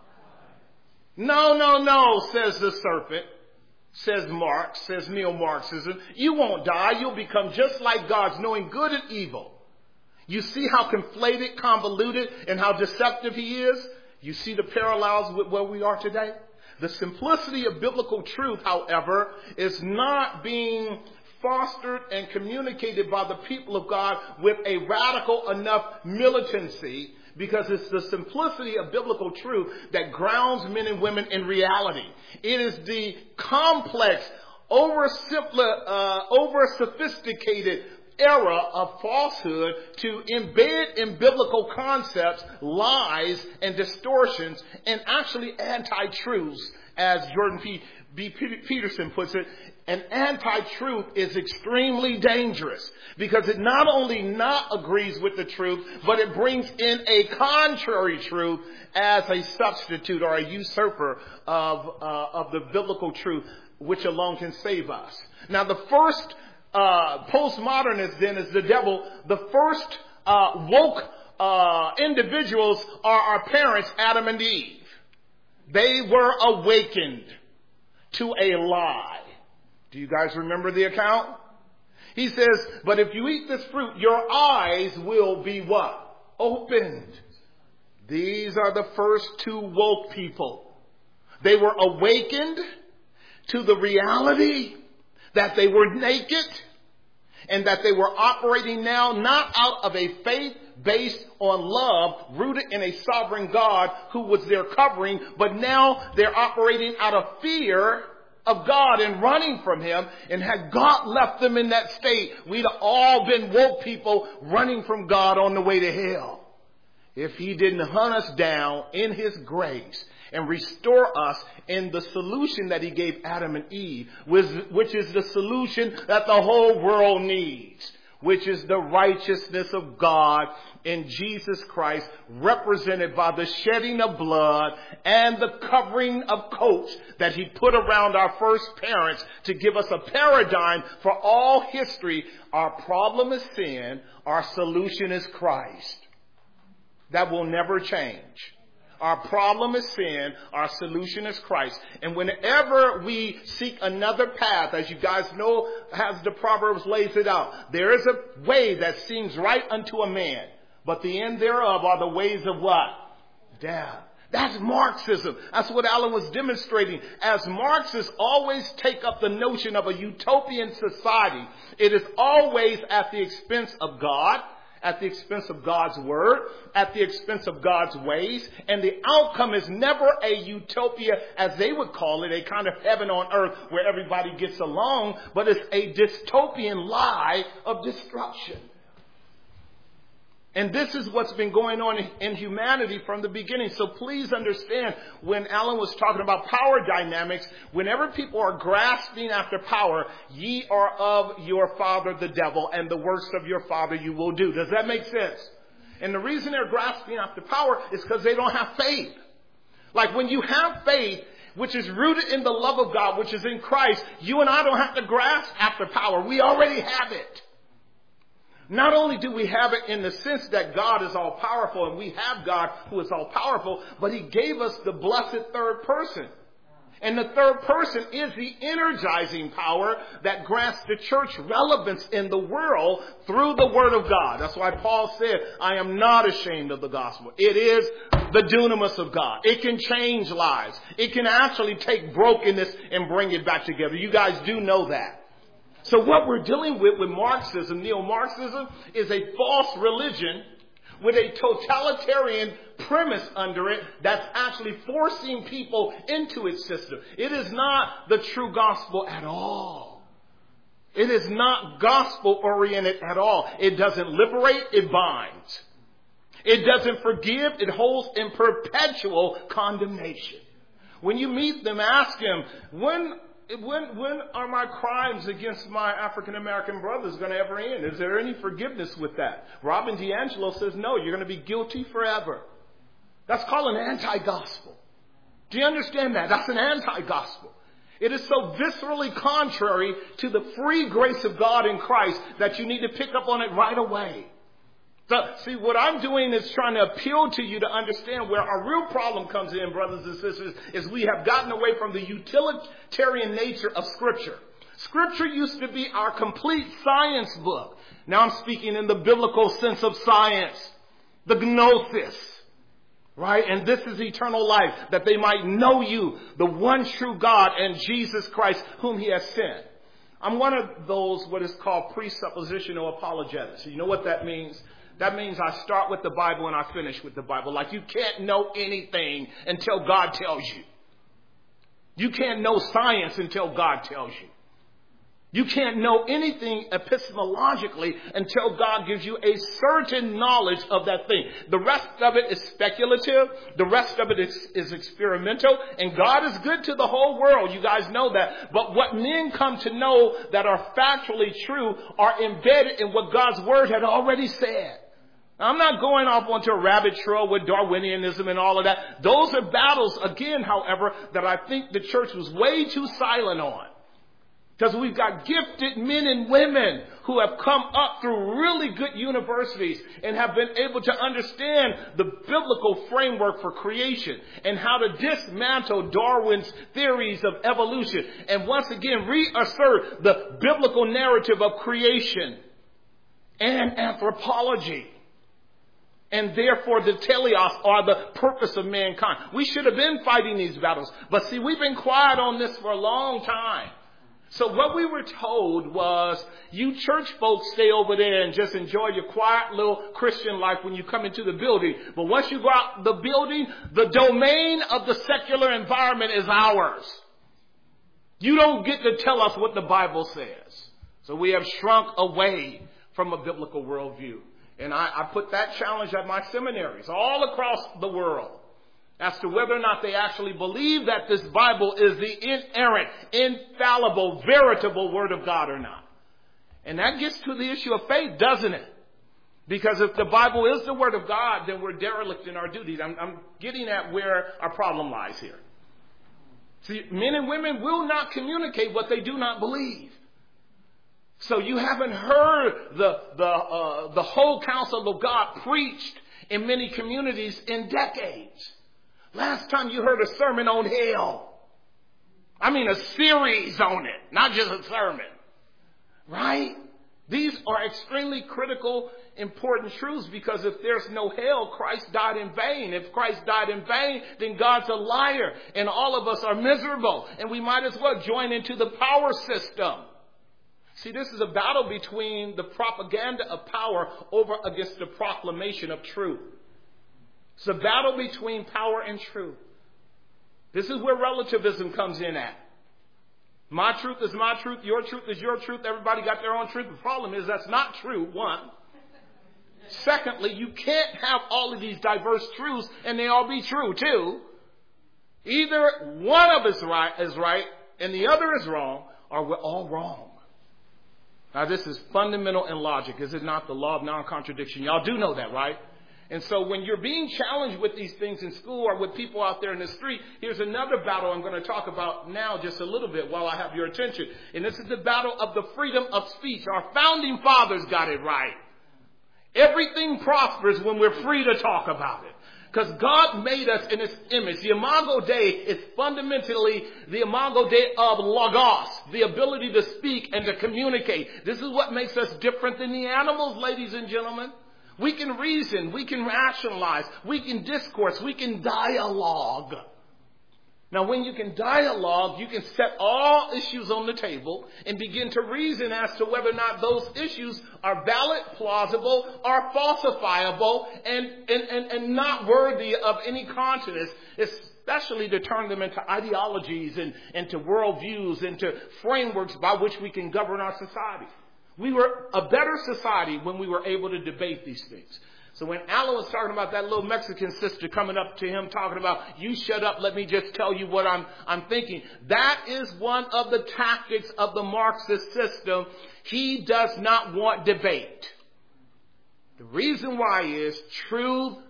No, no, no, says the serpent, says Marx, says neo-Marxism. You won't die. You'll become just like God, knowing good and evil. You see how conflated, convoluted, and how deceptive he is? You see the parallels with where we are today? The simplicity of biblical truth, however, is not being fostered and communicated by the people of God with a radical enough militancy, because it's the simplicity of biblical truth that grounds men and women in reality. It is the complex, over uh, over sophisticated era of falsehood to embed in biblical concepts lies and distortions and actually anti-truths, as Jordan P. B. Peterson puts it. An anti-truth is extremely dangerous because it not only not agrees with the truth, but it brings in a contrary truth as a substitute or a usurper of, uh, of the biblical truth, which alone can save us. Now, the first uh, postmodernist then is the devil. The first uh, woke uh, individuals are our parents, Adam and Eve. They were awakened to a lie. Do you guys remember the account? He says, but if you eat this fruit, your eyes will be what? Opened. These are the first two woke people. They were awakened to the reality that they were naked and that they were operating now not out of a faith based on love, rooted in a sovereign God who was their covering, but now they're operating out of fear of God and running from him. And had God left them in that state, we'd have all been woke people running from God on the way to hell. If he didn't hunt us down in his grace and restore us in the solution that he gave Adam and Eve, which is the solution that the whole world needs, which is the righteousness of God in Jesus Christ, represented by the shedding of blood and the covering of coats that he put around our first parents to give us a paradigm for all history. Our problem is sin. Our solution is Christ. That will never change. Our problem is sin. Our solution is Christ. And whenever we seek another path, as you guys know, as the Proverbs lays it out, there is a way that seems right unto a man, but the end thereof are the ways of what? Death. That's Marxism. That's what Alan was demonstrating. As Marxists always take up the notion of a utopian society, it is always at the expense of God, at the expense of God's word, at the expense of God's ways. And the outcome is never a utopia, as they would call it, a kind of heaven on earth where everybody gets along, but it's a dystopian lie of destruction. And this is what's been going on in humanity from the beginning. So please understand, when Alan was talking about power dynamics, whenever people are grasping after power, ye are of your father the devil, and the works of your father you will do. Does that make sense? And the reason they're grasping after power is because they don't have faith. Like when you have faith, which is rooted in the love of God, which is in Christ, you and I don't have to grasp after power. We already have it. Not only do we have it in the sense that God is all powerful and we have God who is all powerful, but he gave us the blessed third person. And the third person is the energizing power that grants the church relevance in the world through the word of God. That's why Paul said, I am not ashamed of the gospel. It is the dunamis of God. It can change lives. It can actually take brokenness and bring it back together. You guys do know that. So what we're dealing with with Marxism, neo-Marxism, is a false religion with a totalitarian premise under it that's actually forcing people into its system. It is not the true gospel at all. It is not gospel-oriented at all. It doesn't liberate, it binds. It doesn't forgive, it holds in perpetual condemnation. When you meet them, ask them, when... When when are my crimes against my African-American brothers going to ever end? Is there any forgiveness with that? Robin DiAngelo says, no, you're going to be guilty forever. That's called an anti-gospel. Do you understand that? That's an anti-gospel. It is so viscerally contrary to the free grace of God in Christ that you need to pick up on it right away. So, see, what I'm doing is trying to appeal to you to understand where our real problem comes in, brothers and sisters, is we have gotten away from the utilitarian nature of Scripture. Scripture used to be our complete science book. Now I'm speaking in the biblical sense of science. The gnosis. Right? And this is eternal life, that they might know you, the one true God, and Jesus Christ, whom he has sent. I'm one of those what is called presuppositional apologetics. You know what that means? That means I start with the Bible and I finish with the Bible. Like you can't know anything until God tells you. You can't know science until God tells you. You can't know anything epistemologically until God gives you a certain knowledge of that thing. The rest of it is speculative. The rest of it is, is experimental. And God is good to the whole world. You guys know that. But what men come to know that are factually true are embedded in what God's word had already said. Now, I'm not going off onto a rabbit trail with Darwinianism and all of that. Those are battles, again, however, that I think the church was way too silent on. Because we've got gifted men and women who have come up through really good universities and have been able to understand the biblical framework for creation and how to dismantle Darwin's theories of evolution and once again reassert the biblical narrative of creation and anthropology. And therefore the teleos are the purpose of mankind. We should have been fighting these battles. But see, we've been quiet on this for a long time. So what we were told was, you church folks stay over there and just enjoy your quiet little Christian life when you come into the building. But once you go out the building, the domain of the secular environment is ours. You don't get to tell us what the Bible says. So we have shrunk away from a biblical worldview. And I, I put that challenge at my seminaries all across the world, as to whether or not they actually believe that this Bible is the inerrant, infallible, veritable Word of God or not. And that gets to the issue of faith, doesn't it? Because if the Bible is the Word of God, then we're derelict in our duties. I'm, I'm getting at where our problem lies here. See, men and women will not communicate what they do not believe. So you haven't heard the, the, uh, the whole counsel of God preached in many communities in decades. Last time you heard a sermon on hell. I mean a series on it, not just a sermon. Right? These are extremely critical, important truths, because if there's no hell, Christ died in vain. If Christ died in vain, then God's a liar and all of us are miserable. And we might as well join into the power system. See, this is a battle between the propaganda of power over against the proclamation of truth. It's a battle between power and truth. This is where relativism comes in at. My truth is my truth. Your truth is your truth. Everybody got their own truth. The problem is that's not true, one. Secondly, you can't have all of these diverse truths and they all be true, too. Either one of us right, is right and the other is wrong, or we're all wrong. Now, this is fundamental in logic. Is it not the law of non-contradiction? Y'all do know that, right? And so when you're being challenged with these things in school or with people out there in the street, here's another battle I'm going to talk about now just a little bit while I have your attention. And this is the battle of the freedom of speech. Our founding fathers got it right. Everything prospers when we're free to talk about it. Because God made us in His image. The Imago Dei is fundamentally the Imago Dei of Logos, the ability to speak and to communicate. This is what makes us different than the animals, ladies and gentlemen. We can reason, we can rationalize, we can discourse, we can dialogue. Now, when you can dialogue, you can set all issues on the table and begin to reason as to whether or not those issues are valid, plausible, or falsifiable, and, and, and, and not worthy of any countenance, especially to turn them into ideologies and into worldviews, into frameworks by which we can govern our society. We were a better society when we were able to debate these things. So when Alan was talking about that little Mexican sister coming up to him talking about, you shut up, let me just tell you what I'm, I'm thinking. That is one of the tactics of the Marxist system. He does not want debate. The reason why is truth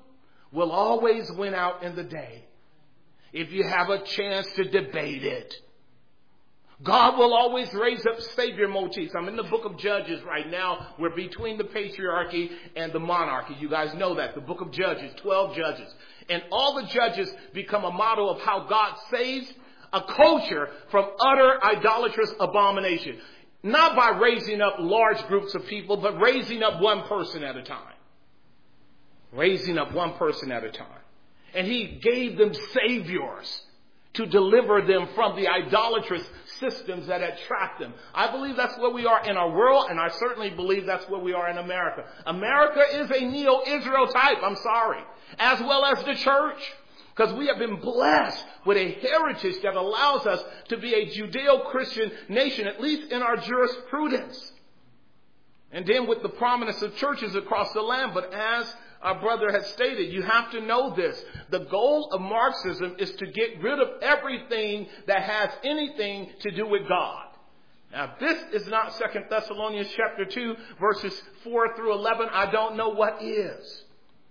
will always win out in the day if you have a chance to debate it. God will always raise up savior motifs. I'm in the book of Judges right now. We're between the patriarchy and the monarchy. You guys know that. The book of Judges, twelve judges. And all the judges become a model of how God saves a culture from utter idolatrous abomination. Not by raising up large groups of people, but raising up one person at a time. Raising up one person at a time. And he gave them saviors to deliver them from the idolatrous systems that had trapped them. I believe that's where we are in our world, and I certainly believe that's where we are in America. America is a neo-Israel type, I'm sorry, as well as the church. Because we have been blessed with a heritage that allows us to be a Judeo-Christian nation, at least in our jurisprudence. And then with the prominence of churches across the land. But as our brother has stated, you have to know this. The goal of Marxism is to get rid of everything that has anything to do with God. Now, if this is not Second Thessalonians chapter two, verses four through eleven, I don't know what is.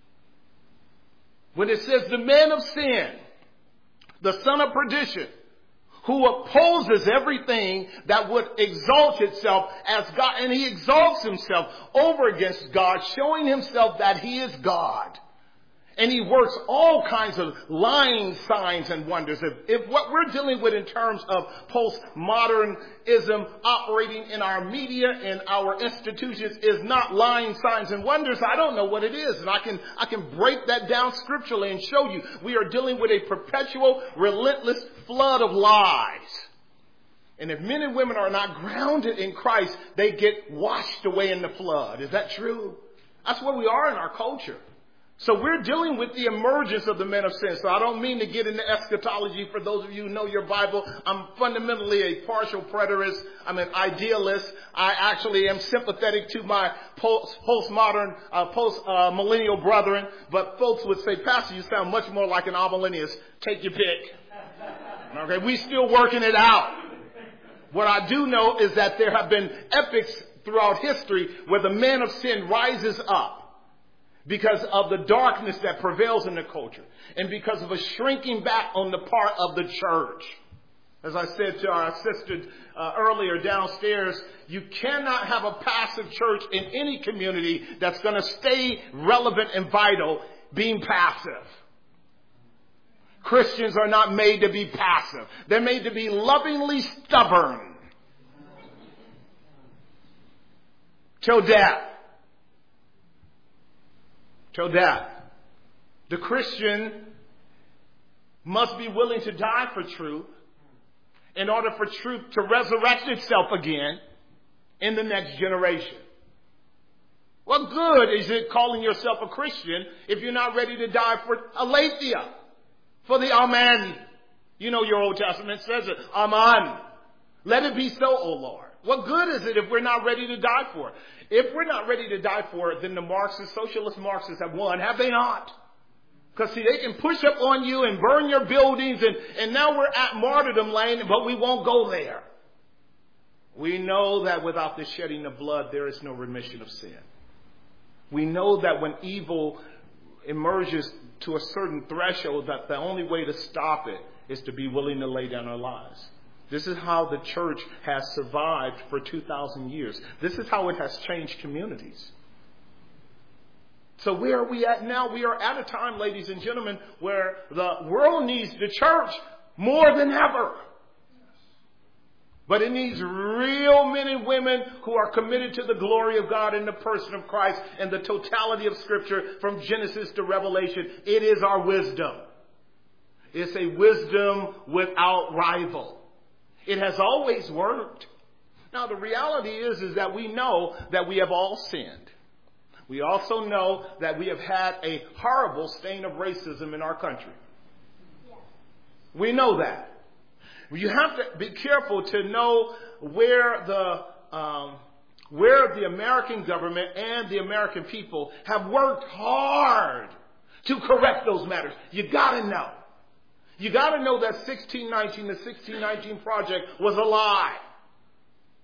When it says the man of sin, the son of perdition, who opposes everything that would exalt itself as God, and he exalts himself over against God, showing himself that he is God. And he works all kinds of lying signs and wonders. If, if what we're dealing with in terms of postmodernism operating in our media and our institutions is not lying signs and wonders, I don't know what it is. And I can, I can break that down scripturally and show you we are dealing with a perpetual, relentless flood of lies. And if men and women are not grounded in Christ, they get washed away in the flood. Is that true? That's where we are in our culture. So we're dealing with the emergence of the men of sin. So I don't mean to get into eschatology. For those of you who know your Bible, I'm fundamentally a partial preterist. I'm an idealist. I actually am sympathetic to my post, postmodern, uh, post-millennial uh, brethren. But folks would say, Pastor, you sound much more like an amillennialist. Take your pick. Okay, we still working it out. What I do know is that there have been epics throughout history where the man of sin rises up because of the darkness that prevails in the culture and because of a shrinking back on the part of the church. As I said to our sister uh, earlier downstairs, you cannot have a passive church in any community that's going to stay relevant and vital being passive. Christians are not made to be passive. They're made to be lovingly stubborn till death. Till death. The Christian must be willing to die for truth in order for truth to resurrect itself again in the next generation. What good is it calling yourself a Christian if you're not ready to die for aletheia, for the Amen? You know your Old Testament says it. Amen. Let it be so, O Lord. What good is it if we're not ready to die for it? If we're not ready to die for it, then the Marxists, socialist Marxists have won, have they not? Because see, they can push up on you and burn your buildings, and, and now we're at martyrdom lane, but we won't go there. We know that without the shedding of blood, there is no remission of sin. We know that when evil emerges to a certain threshold, that the only way to stop it is to be willing to lay down our lives. This is how the church has survived for two thousand years. This is how it has changed communities. So where are we at now? We are at a time, ladies and gentlemen, where the world needs the church more than ever. But it needs real men and women who are committed to the glory of God in the person of Christ and the totality of Scripture from Genesis to Revelation. It is our wisdom. It's a wisdom without rival. It has always worked. Now, the reality is, is that we know that we have all sinned. We also know that we have had a horrible stain of racism in our country. We know that. You have to be careful to know where the um, where the American government and the American people have worked hard to correct those matters. You got to know. You got to know that sixteen nineteen, the sixteen nineteen Project was a lie.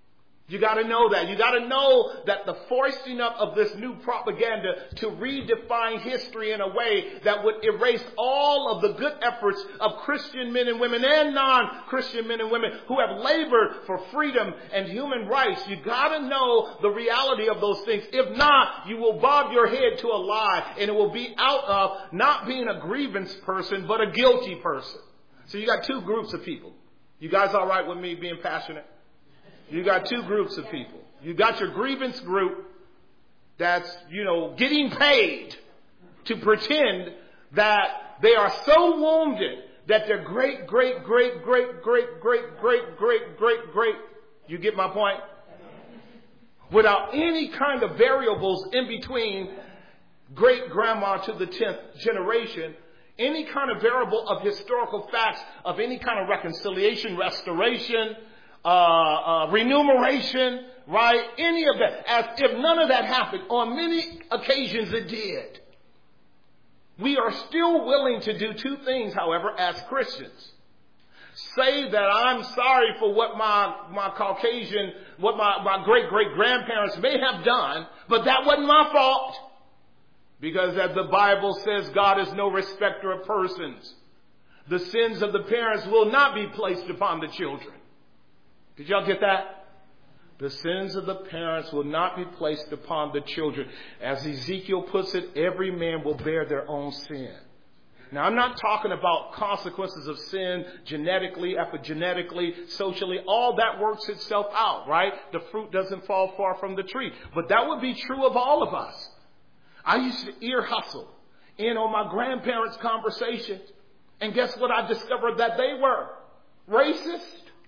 You got to know that. You got to know that the foisting up of this new propaganda to redefine history in a way that would erase all of the good efforts of Christian men and women and non-Christian men and women who have labored for freedom and human rights. You got to know the reality of those things. If not, you will bob your head to a lie, and it will be out of not being a grievance person, but a guilty person. So you got two groups of people. You guys all right with me being passionate? You got two groups of people. You got your grievance group that's, you know, getting paid to pretend that they are so wounded that their great, great, great, great, great, great, great, great, great, great, you get my point? Without any kind of variables in between great grandma to the tenth generation, any kind of variable of historical facts, of any kind of reconciliation, restoration, Uh, uh, remuneration, right? Any of that. As if none of that happened. On many occasions it did. We are still willing to do two things, however, as Christians. Say that I'm sorry for what my, my Caucasian, what my, my great-great-grandparents may have done, but that wasn't my fault. Because as the Bible says, God is no respecter of persons. The sins of the parents will not be placed upon the children. Did y'all get that? The sins of the parents will not be placed upon the children. As Ezekiel puts it, every man will bear their own sin. Now, I'm not talking about consequences of sin genetically, epigenetically, socially. All that works itself out, right? The fruit doesn't fall far from the tree. But that would be true of all of us. I used to ear hustle in on my grandparents' conversations. And guess what I discovered that they were? Racist.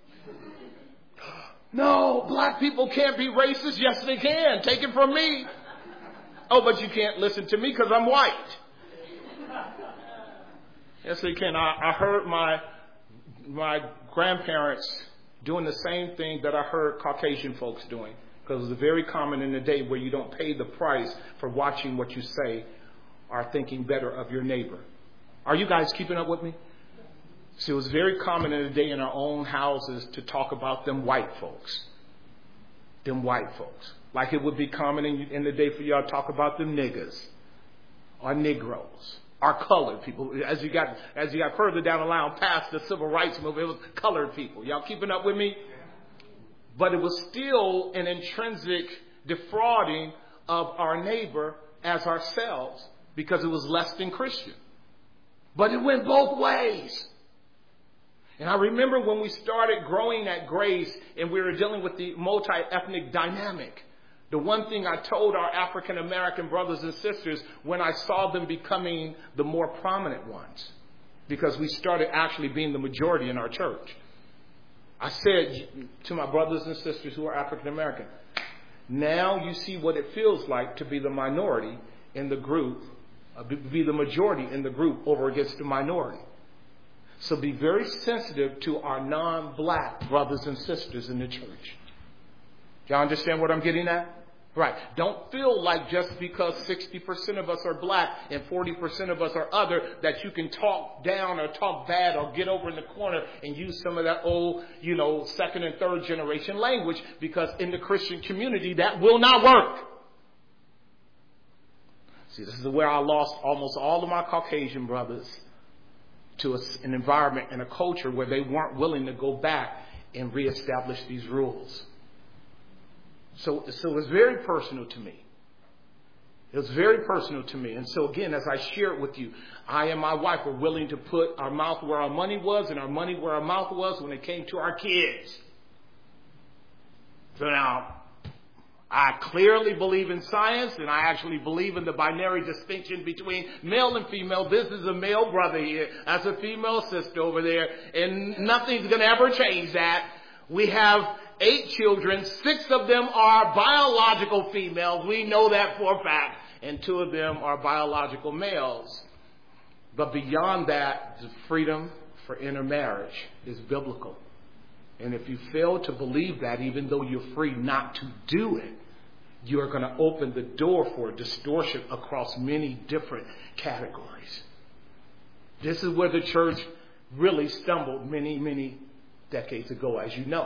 No, black people can't be racist. Yes, they can. Take it from me. Oh, but you can't listen to me because I'm white. Yes, they can. I, I heard my my grandparents doing the same thing that I heard Caucasian folks doing. Because it's very common in the day where you don't pay the price for watching what you say or thinking better of your neighbor. Are you guys keeping up with me? See, it was very common in the day in our own houses to talk about them white folks. Them white folks. Like it would be common in, in the day for y'all to talk about them niggas. Or Negroes. Or colored people. As you got as you got further down the line past the civil rights movement, it was colored people. Y'all keeping up with me? But it was still an intrinsic defrauding of our neighbor as ourselves because it was less than Christian. But it went both ways. And I remember when we started growing at Grace and we were dealing with the multi-ethnic dynamic, the one thing I told our African American brothers and sisters when I saw them becoming the more prominent ones, because we started actually being the majority in our church, I said to my brothers and sisters who are African American, now you see what it feels like to be the minority in the group, uh, be the majority in the group over against the minority. So be very sensitive to our non-black brothers and sisters in the church. Y'all understand what I'm getting at? Right. Don't feel like just because sixty percent of us are black and forty percent of us are other that you can talk down or talk bad or get over in the corner and use some of that old, you know, second and third generation language, because in the Christian community that will not work. See, this is where I lost almost all of my Caucasian brothers to a, an environment and a culture where they weren't willing to go back and reestablish these rules. So, so it was very personal to me. It was very personal to me. And so again, as I share it with you, I and my wife were willing to put our mouth where our money was and our money where our mouth was when it came to our kids. So now, I clearly believe in science, and I actually believe in the binary distinction between male and female. This is a male brother here. That's a female sister over there. And nothing's going to ever change that. We have eight children. Six of them are biological females. We know that for a fact. And two of them are biological males. But beyond that, the freedom for intermarriage is biblical. And if you fail to believe that, even though you're free not to do it, you are going to open the door for distortion across many different categories. This is where the church really stumbled many, many decades ago, as you know.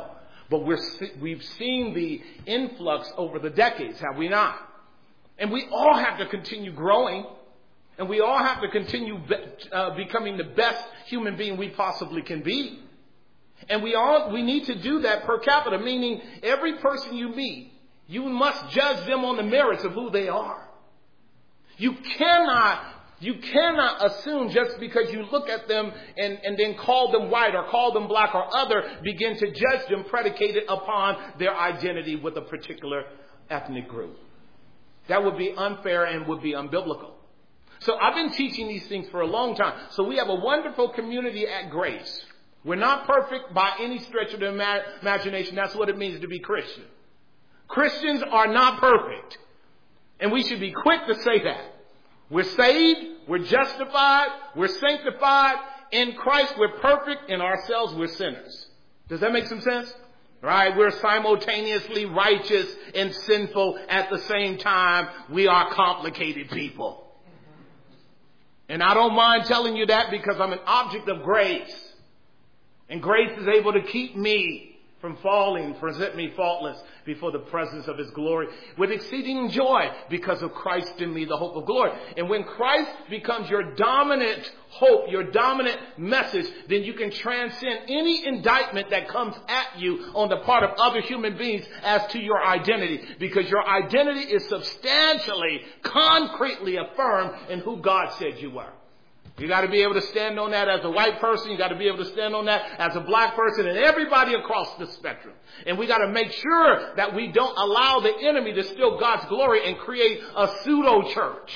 But we're, we've seen the influx over the decades, have we not? And we all have to continue growing. And we all have to continue be, uh, becoming the best human being we possibly can be. And we all we need to do that per capita, meaning every person you meet, you must judge them on the merits of who they are. You cannot, you cannot assume just because you look at them and, and then call them white or call them black or other, begin to judge them predicated upon their identity with a particular ethnic group. That would be unfair and would be unbiblical. So I've been teaching these things for a long time. So we have a wonderful community at Grace. We're not perfect by any stretch of the ima- imagination. That's what it means to be Christian. Christians are not perfect. And we should be quick to say that. We're saved. We're justified. We're sanctified. In Christ, we're perfect. In ourselves, we're sinners. Does that make some sense? Right? We're simultaneously righteous and sinful at the same time. We are complicated people. And I don't mind telling you that because I'm an object of grace. And grace is able to keep me from falling, present me faultless before the presence of his glory with exceeding joy because of Christ in me, the hope of glory. And when Christ becomes your dominant hope, your dominant message, then you can transcend any indictment that comes at you on the part of other human beings as to your identity, because your identity is substantially, concretely affirmed in who God said you were. You got to be able to stand on that as a white person. You got to be able to stand on that as a black person and everybody across the spectrum. And we got to make sure that we don't allow the enemy to steal God's glory and create a pseudo church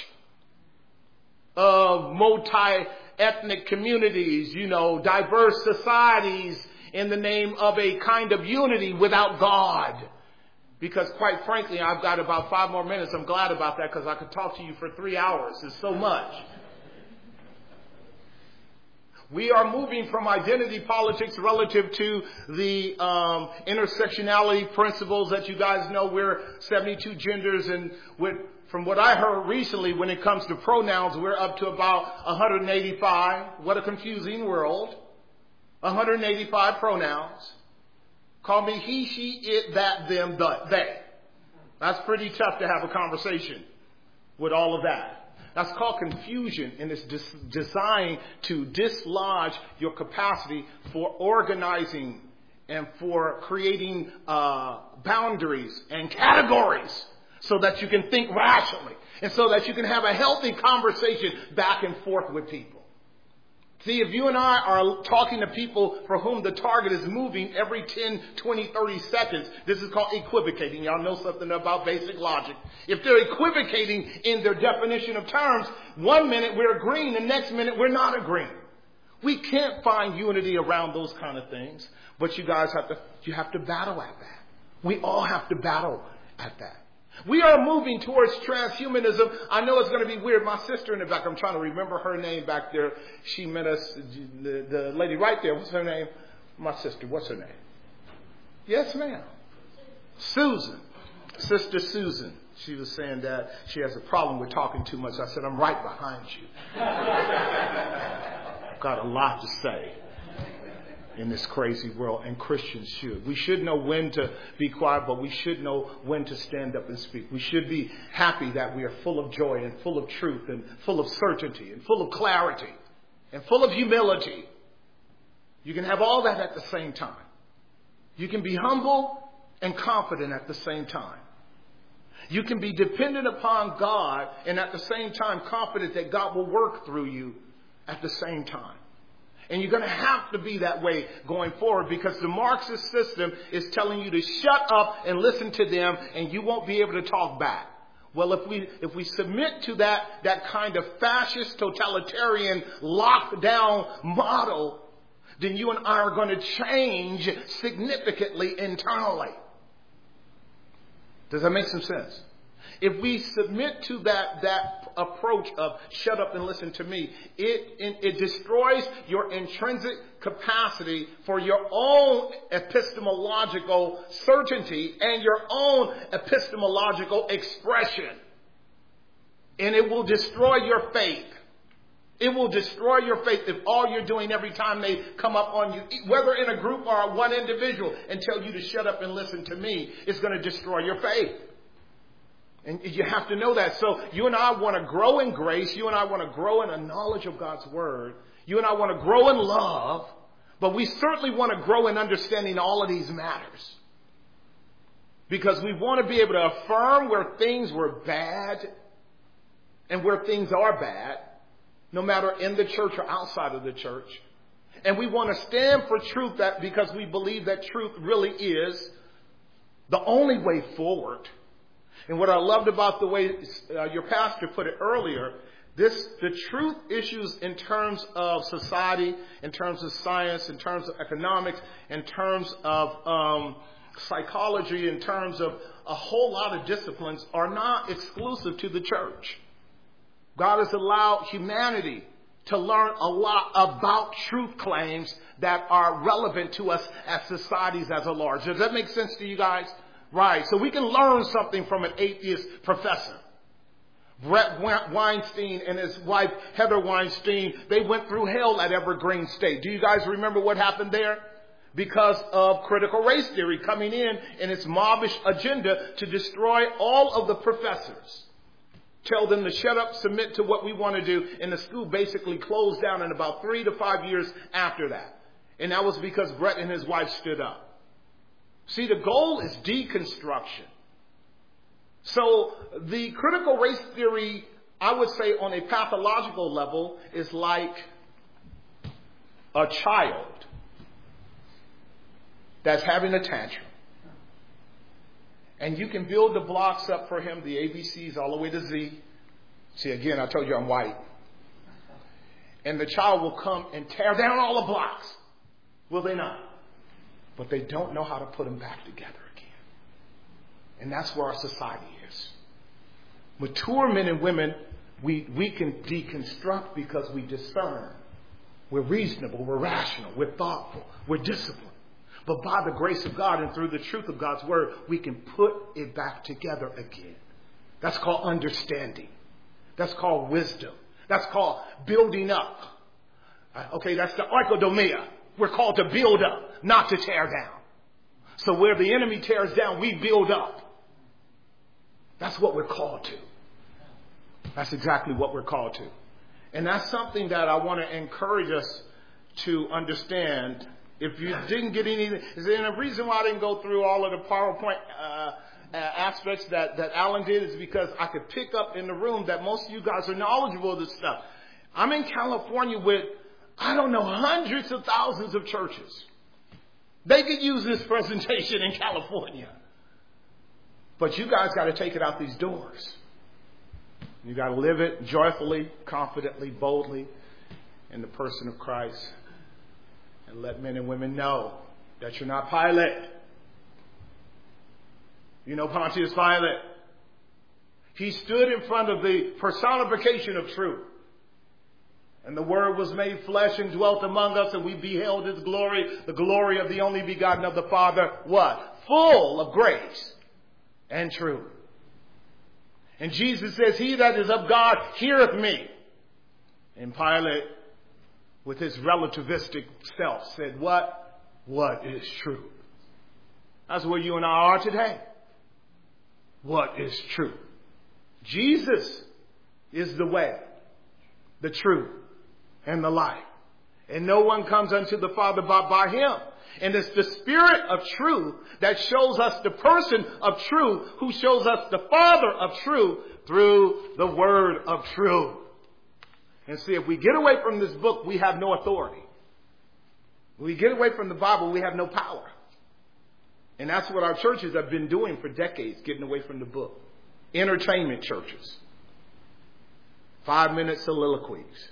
of multi-ethnic communities, you know, diverse societies in the name of a kind of unity without God. Because quite frankly, I've got about five more minutes. I'm glad about that because I could talk to you for three hours. It's so much. We are moving from identity politics relative to the um, intersectionality principles that you guys know. We're seventy-two genders, and with, from what I heard recently, when it comes to pronouns, we're up to about one hundred eighty-five. What a confusing world. one hundred eighty-five pronouns. Call me he, she, it, that, them, the, they. That's pretty tough to have a conversation with all of that. That's called confusion, and it's dis- designed to dislodge your capacity for organizing and for creating uh, boundaries and categories so that you can think rationally and so that you can have a healthy conversation back and forth with people. See, if you and I are talking to people for whom the target is moving every ten, twenty, thirty seconds, this is called equivocating. Y'all know something about basic logic. If they're equivocating in their definition of terms, one minute we're agreeing, the next minute we're not agreeing. We can't find unity around those kind of things, but you guys have to, you have to battle at that. We all have to battle at that. We are moving towards transhumanism. I know it's going to be weird. My sister in the back, I'm trying to remember her name back there. She met us, the, the lady right there. What's her name? My sister. What's her name? Yes, ma'am. Susan. Sister Susan. She was saying that she has a problem with talking too much. I said, I'm right behind you. I've got a lot to say in this crazy world, and Christians should. We should know when to be quiet, but we should know when to stand up and speak. We should be happy that we are full of joy and full of truth and full of certainty and full of clarity and full of humility. You can have all that at the same time. You can be humble and confident at the same time. You can be dependent upon God and at the same time confident that God will work through you at the same time. And you're going to have to be that way going forward, because the Marxist system is telling you to shut up and listen to them, and you won't be able to talk back. Well, if we if we submit to that, that kind of fascist, totalitarian, lockdown model, then you and I are going to change significantly internally. Does that make some sense? If we submit to that, that approach of shut up and listen to me, it, it, it destroys your intrinsic capacity for your own epistemological certainty and your own epistemological expression. And it will destroy your faith. It will destroy your faith if all you're doing every time they come up on you, whether in a group or one individual, and tell you to shut up and listen to me, it's going to destroy your faith. And you have to know that. So you and I want to grow in grace. You and I want to grow in a knowledge of God's word. You and I want to grow in love. But we certainly want to grow in understanding all of these matters. Because we want to be able to affirm where things were bad and where things are bad, no matter in the church or outside of the church. And we want to stand for truth that because we believe that truth really is the only way forward. And what I loved about the way uh, your pastor put it earlier, this the truth issues in terms of society, in terms of science, in terms of economics, in terms of um, psychology, in terms of a whole lot of disciplines are not exclusive to the church. God has allowed humanity to learn a lot about truth claims that are relevant to us as societies as a large. Does that make sense to you guys? Right. So we can learn something from an atheist professor. Brett Weinstein and his wife Heather Weinstein, they went through hell at Evergreen State. Do you guys remember what happened there? Because of critical race theory coming in and its mobbish agenda to destroy all of the professors. Tell them to shut up, submit to what we want to do. And the school basically closed down in about three to five years after that. And that was because Brett and his wife stood up. See, the goal is deconstruction. So the critical race theory, I would say on a pathological level, is like a child that's having a tantrum. And you can build the blocks up for him, the A B Cs all the way to Z. See, again, I told you I'm white. And the child will come and tear down all the blocks. Will they not? But they don't know how to put them back together again. And that's where our society is. Mature men and women, we, we can deconstruct because we discern. We're reasonable, we're rational, we're thoughtful, we're disciplined. But by the grace of God and through the truth of God's word, we can put it back together again. That's called understanding. That's called wisdom. That's called building up. Okay, that's the oikodomia. We're called to build up, not to tear down. So where the enemy tears down, we build up. That's what we're called to. That's exactly what we're called to. And that's something that I want to encourage us to understand. If you didn't get any, is there a reason why I didn't go through all of the PowerPoint uh, uh, aspects that, that Alan did is because I could pick up in the room that most of you guys are knowledgeable of this stuff. I'm in California with, I don't know, hundreds of thousands of churches. They could use this presentation in California. But you guys got to take it out these doors. You got to live it joyfully, confidently, boldly in the person of Christ. And let men and women know that you're not Pilate. You know Pontius Pilate. He stood in front of the personification of truth. And the Word was made flesh and dwelt among us, and we beheld His glory, the glory of the only begotten of the Father. What? Full of grace and truth. And Jesus says, he that is of God heareth me. And Pilate, with his relativistic self, said, what? What is truth? That's where you and I are today. What is truth? Jesus is the way, the truth, and the life. And no one comes unto the Father but by Him. And it's the Spirit of truth that shows us the person of truth, who shows us the Father of truth through the Word of truth. And see, if we get away from this book, we have no authority. When we get away from the Bible, we have no power. And that's what our churches have been doing for decades, getting away from the book. Entertainment churches. Five-minute soliloquies.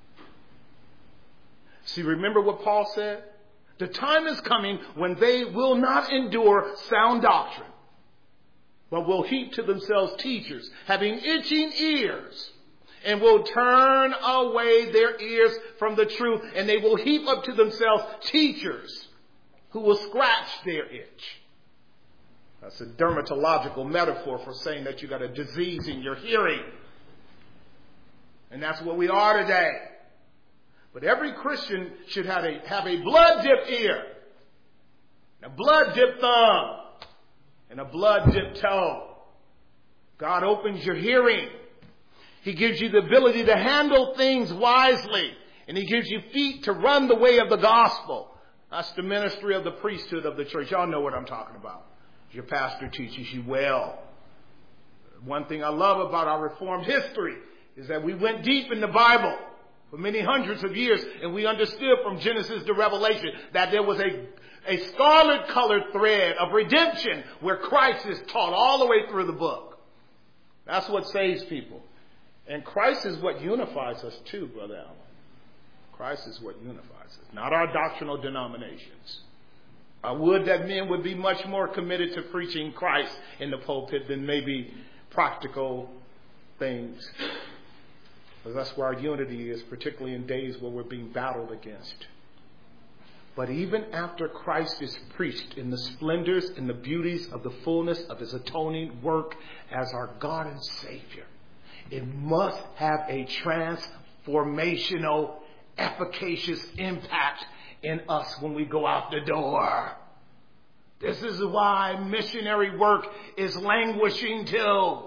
See, remember what Paul said? The time is coming when they will not endure sound doctrine, but will heap to themselves teachers, having itching ears, and will turn away their ears from the truth, and they will heap up to themselves teachers who will scratch their itch. That's a dermatological metaphor for saying that you got a disease in your hearing. And that's what we are today. But every Christian should have a, have a blood-dipped ear, a blood-dipped thumb, and a blood-dipped toe. God opens your hearing. He gives you the ability to handle things wisely. And He gives you feet to run the way of the gospel. That's the ministry of the priesthood of the church. Y'all know what I'm talking about. Your pastor teaches you well. One thing I love about our Reformed history is that we went deep in the Bible for many hundreds of years, and we understood from Genesis to Revelation that there was a, a scarlet colored thread of redemption where Christ is taught all the way through the book. That's what saves people. And Christ is what unifies us too, Brother Allen. Christ is what unifies us, not our doctrinal denominations. I would that men would be much more committed to preaching Christ in the pulpit than maybe practical things. Because that's where our unity is, particularly in days where we're being battled against. But even after Christ is preached in the splendors and the beauties of the fullness of His atoning work as our God and Savior, it must have a transformational, efficacious impact in us when we go out the door. This is why missionary work is languishing too.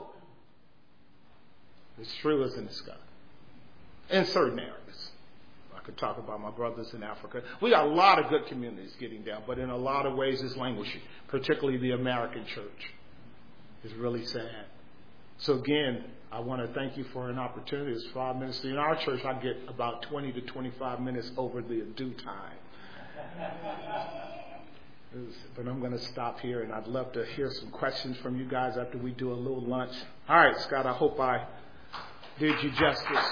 It's true, isn't it, Scott? In certain areas. I could talk about my brothers in Africa. We got a lot of good communities getting down, but in a lot of ways it's languishing, particularly the American church. It's really sad. So again, I want to thank you for an opportunity. It's five minutes. In our church, I get about twenty to twenty-five minutes over the due time. But I'm going to stop here, and I'd love to hear some questions from you guys after we do a little lunch. All right, Scott, I hope I did you justice.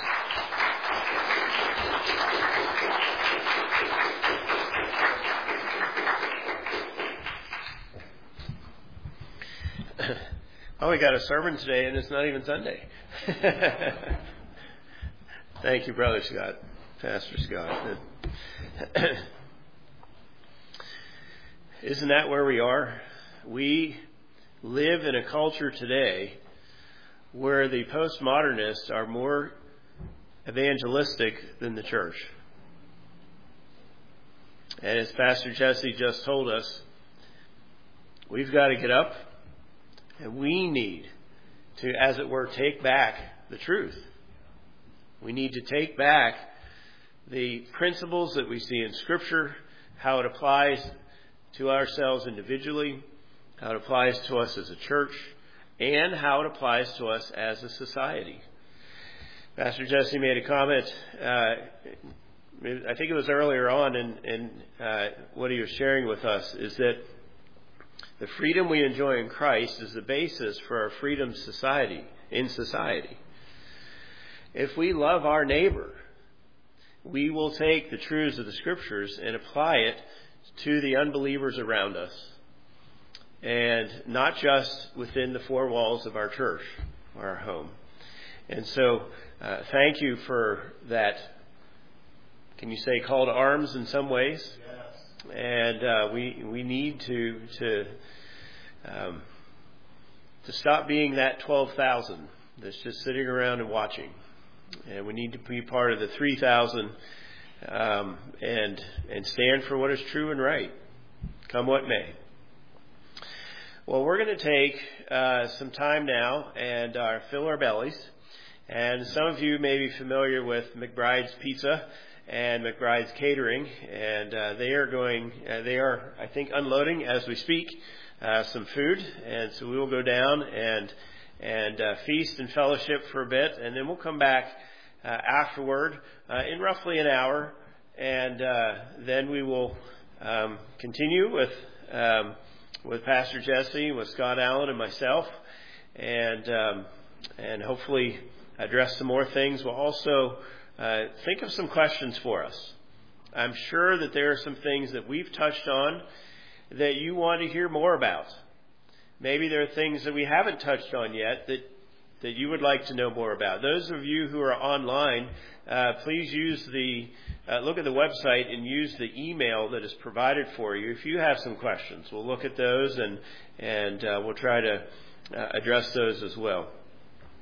Oh, we got a sermon today, and it's not even Sunday. Thank you, Brother Scott, Pastor Scott. Isn't that where we are? We live in a culture today where the postmodernists are more evangelistic than the church. And as Pastor Jesse just told us, we've got to get up and we need to, as it were, take back the truth. We need to take back the principles that we see in Scripture, how it applies to ourselves individually, how it applies to us as a church, and how it applies to us as a society. Pastor Jesse made a comment, uh, I think it was earlier on in, in uh, what he was sharing with us, is that the freedom we enjoy in Christ is the basis for our freedom society in society. If we love our neighbor, we will take the truths of the Scriptures and apply it to the unbelievers around us, and not just within the four walls of our church or our home. And so, uh, thank you for that. Can you say call to arms in some ways? Yes. And uh, we we need to to um, to stop being that twelve thousand that's just sitting around and watching, and we need to be part of the three thousand. Um, and and stand for what is true and right, come what may. Well, we're going to take uh, some time now and uh, fill our bellies. And some of you may be familiar with McBride's Pizza and McBride's Catering, and uh, they are going. Uh, they are, I think, unloading as we speak uh, some food, and so we will go down and and uh, feast and fellowship for a bit, and then we'll come back Uh, afterward uh, in roughly an hour, and uh, then we will um, continue with um, with Pastor Jesse, with Scott Allen, and myself, and um, and hopefully address some more things. We'll also uh, think of some questions for us. I'm sure that there are some things that we've touched on that you want to hear more about. Maybe there are things that we haven't touched on yet that that you would like to know more about. Those of you who are online, uh, please use the, uh, look at the website and use the email that is provided for you. If you have some questions, we'll look at those and, and uh, we'll try to uh, address those as well.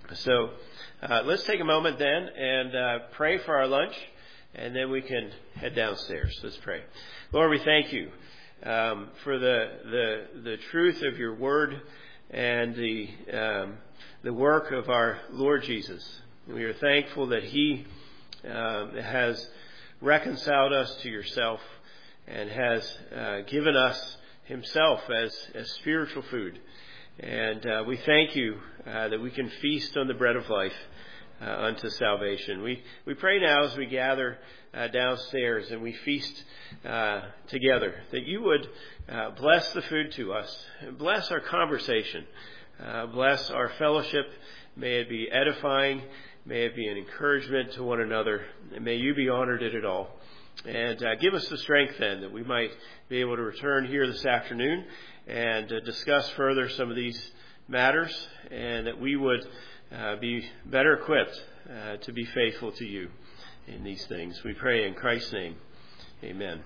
So uh, let's take a moment then and uh, pray for our lunch, and then we can head downstairs. Let's pray. Lord, we thank you um, for the, the the truth of your word and the um, the work of our Lord Jesus. We are thankful that he um, has reconciled us to yourself and has uh, given us himself as, as spiritual food. And uh, we thank you uh, that we can feast on the bread of life uh, unto salvation. We we pray now as we gather uh, downstairs and we feast uh, together that you would uh, bless the food to us, bless our conversation, uh, bless our fellowship. May it be edifying. May it be an encouragement to one another. And may you be honored in it all. And uh, give us the strength then that we might be able to return here this afternoon and uh, discuss further some of these matters, and that we would uh, be better equipped uh, to be faithful to you in these things. We pray in Christ's name. Amen.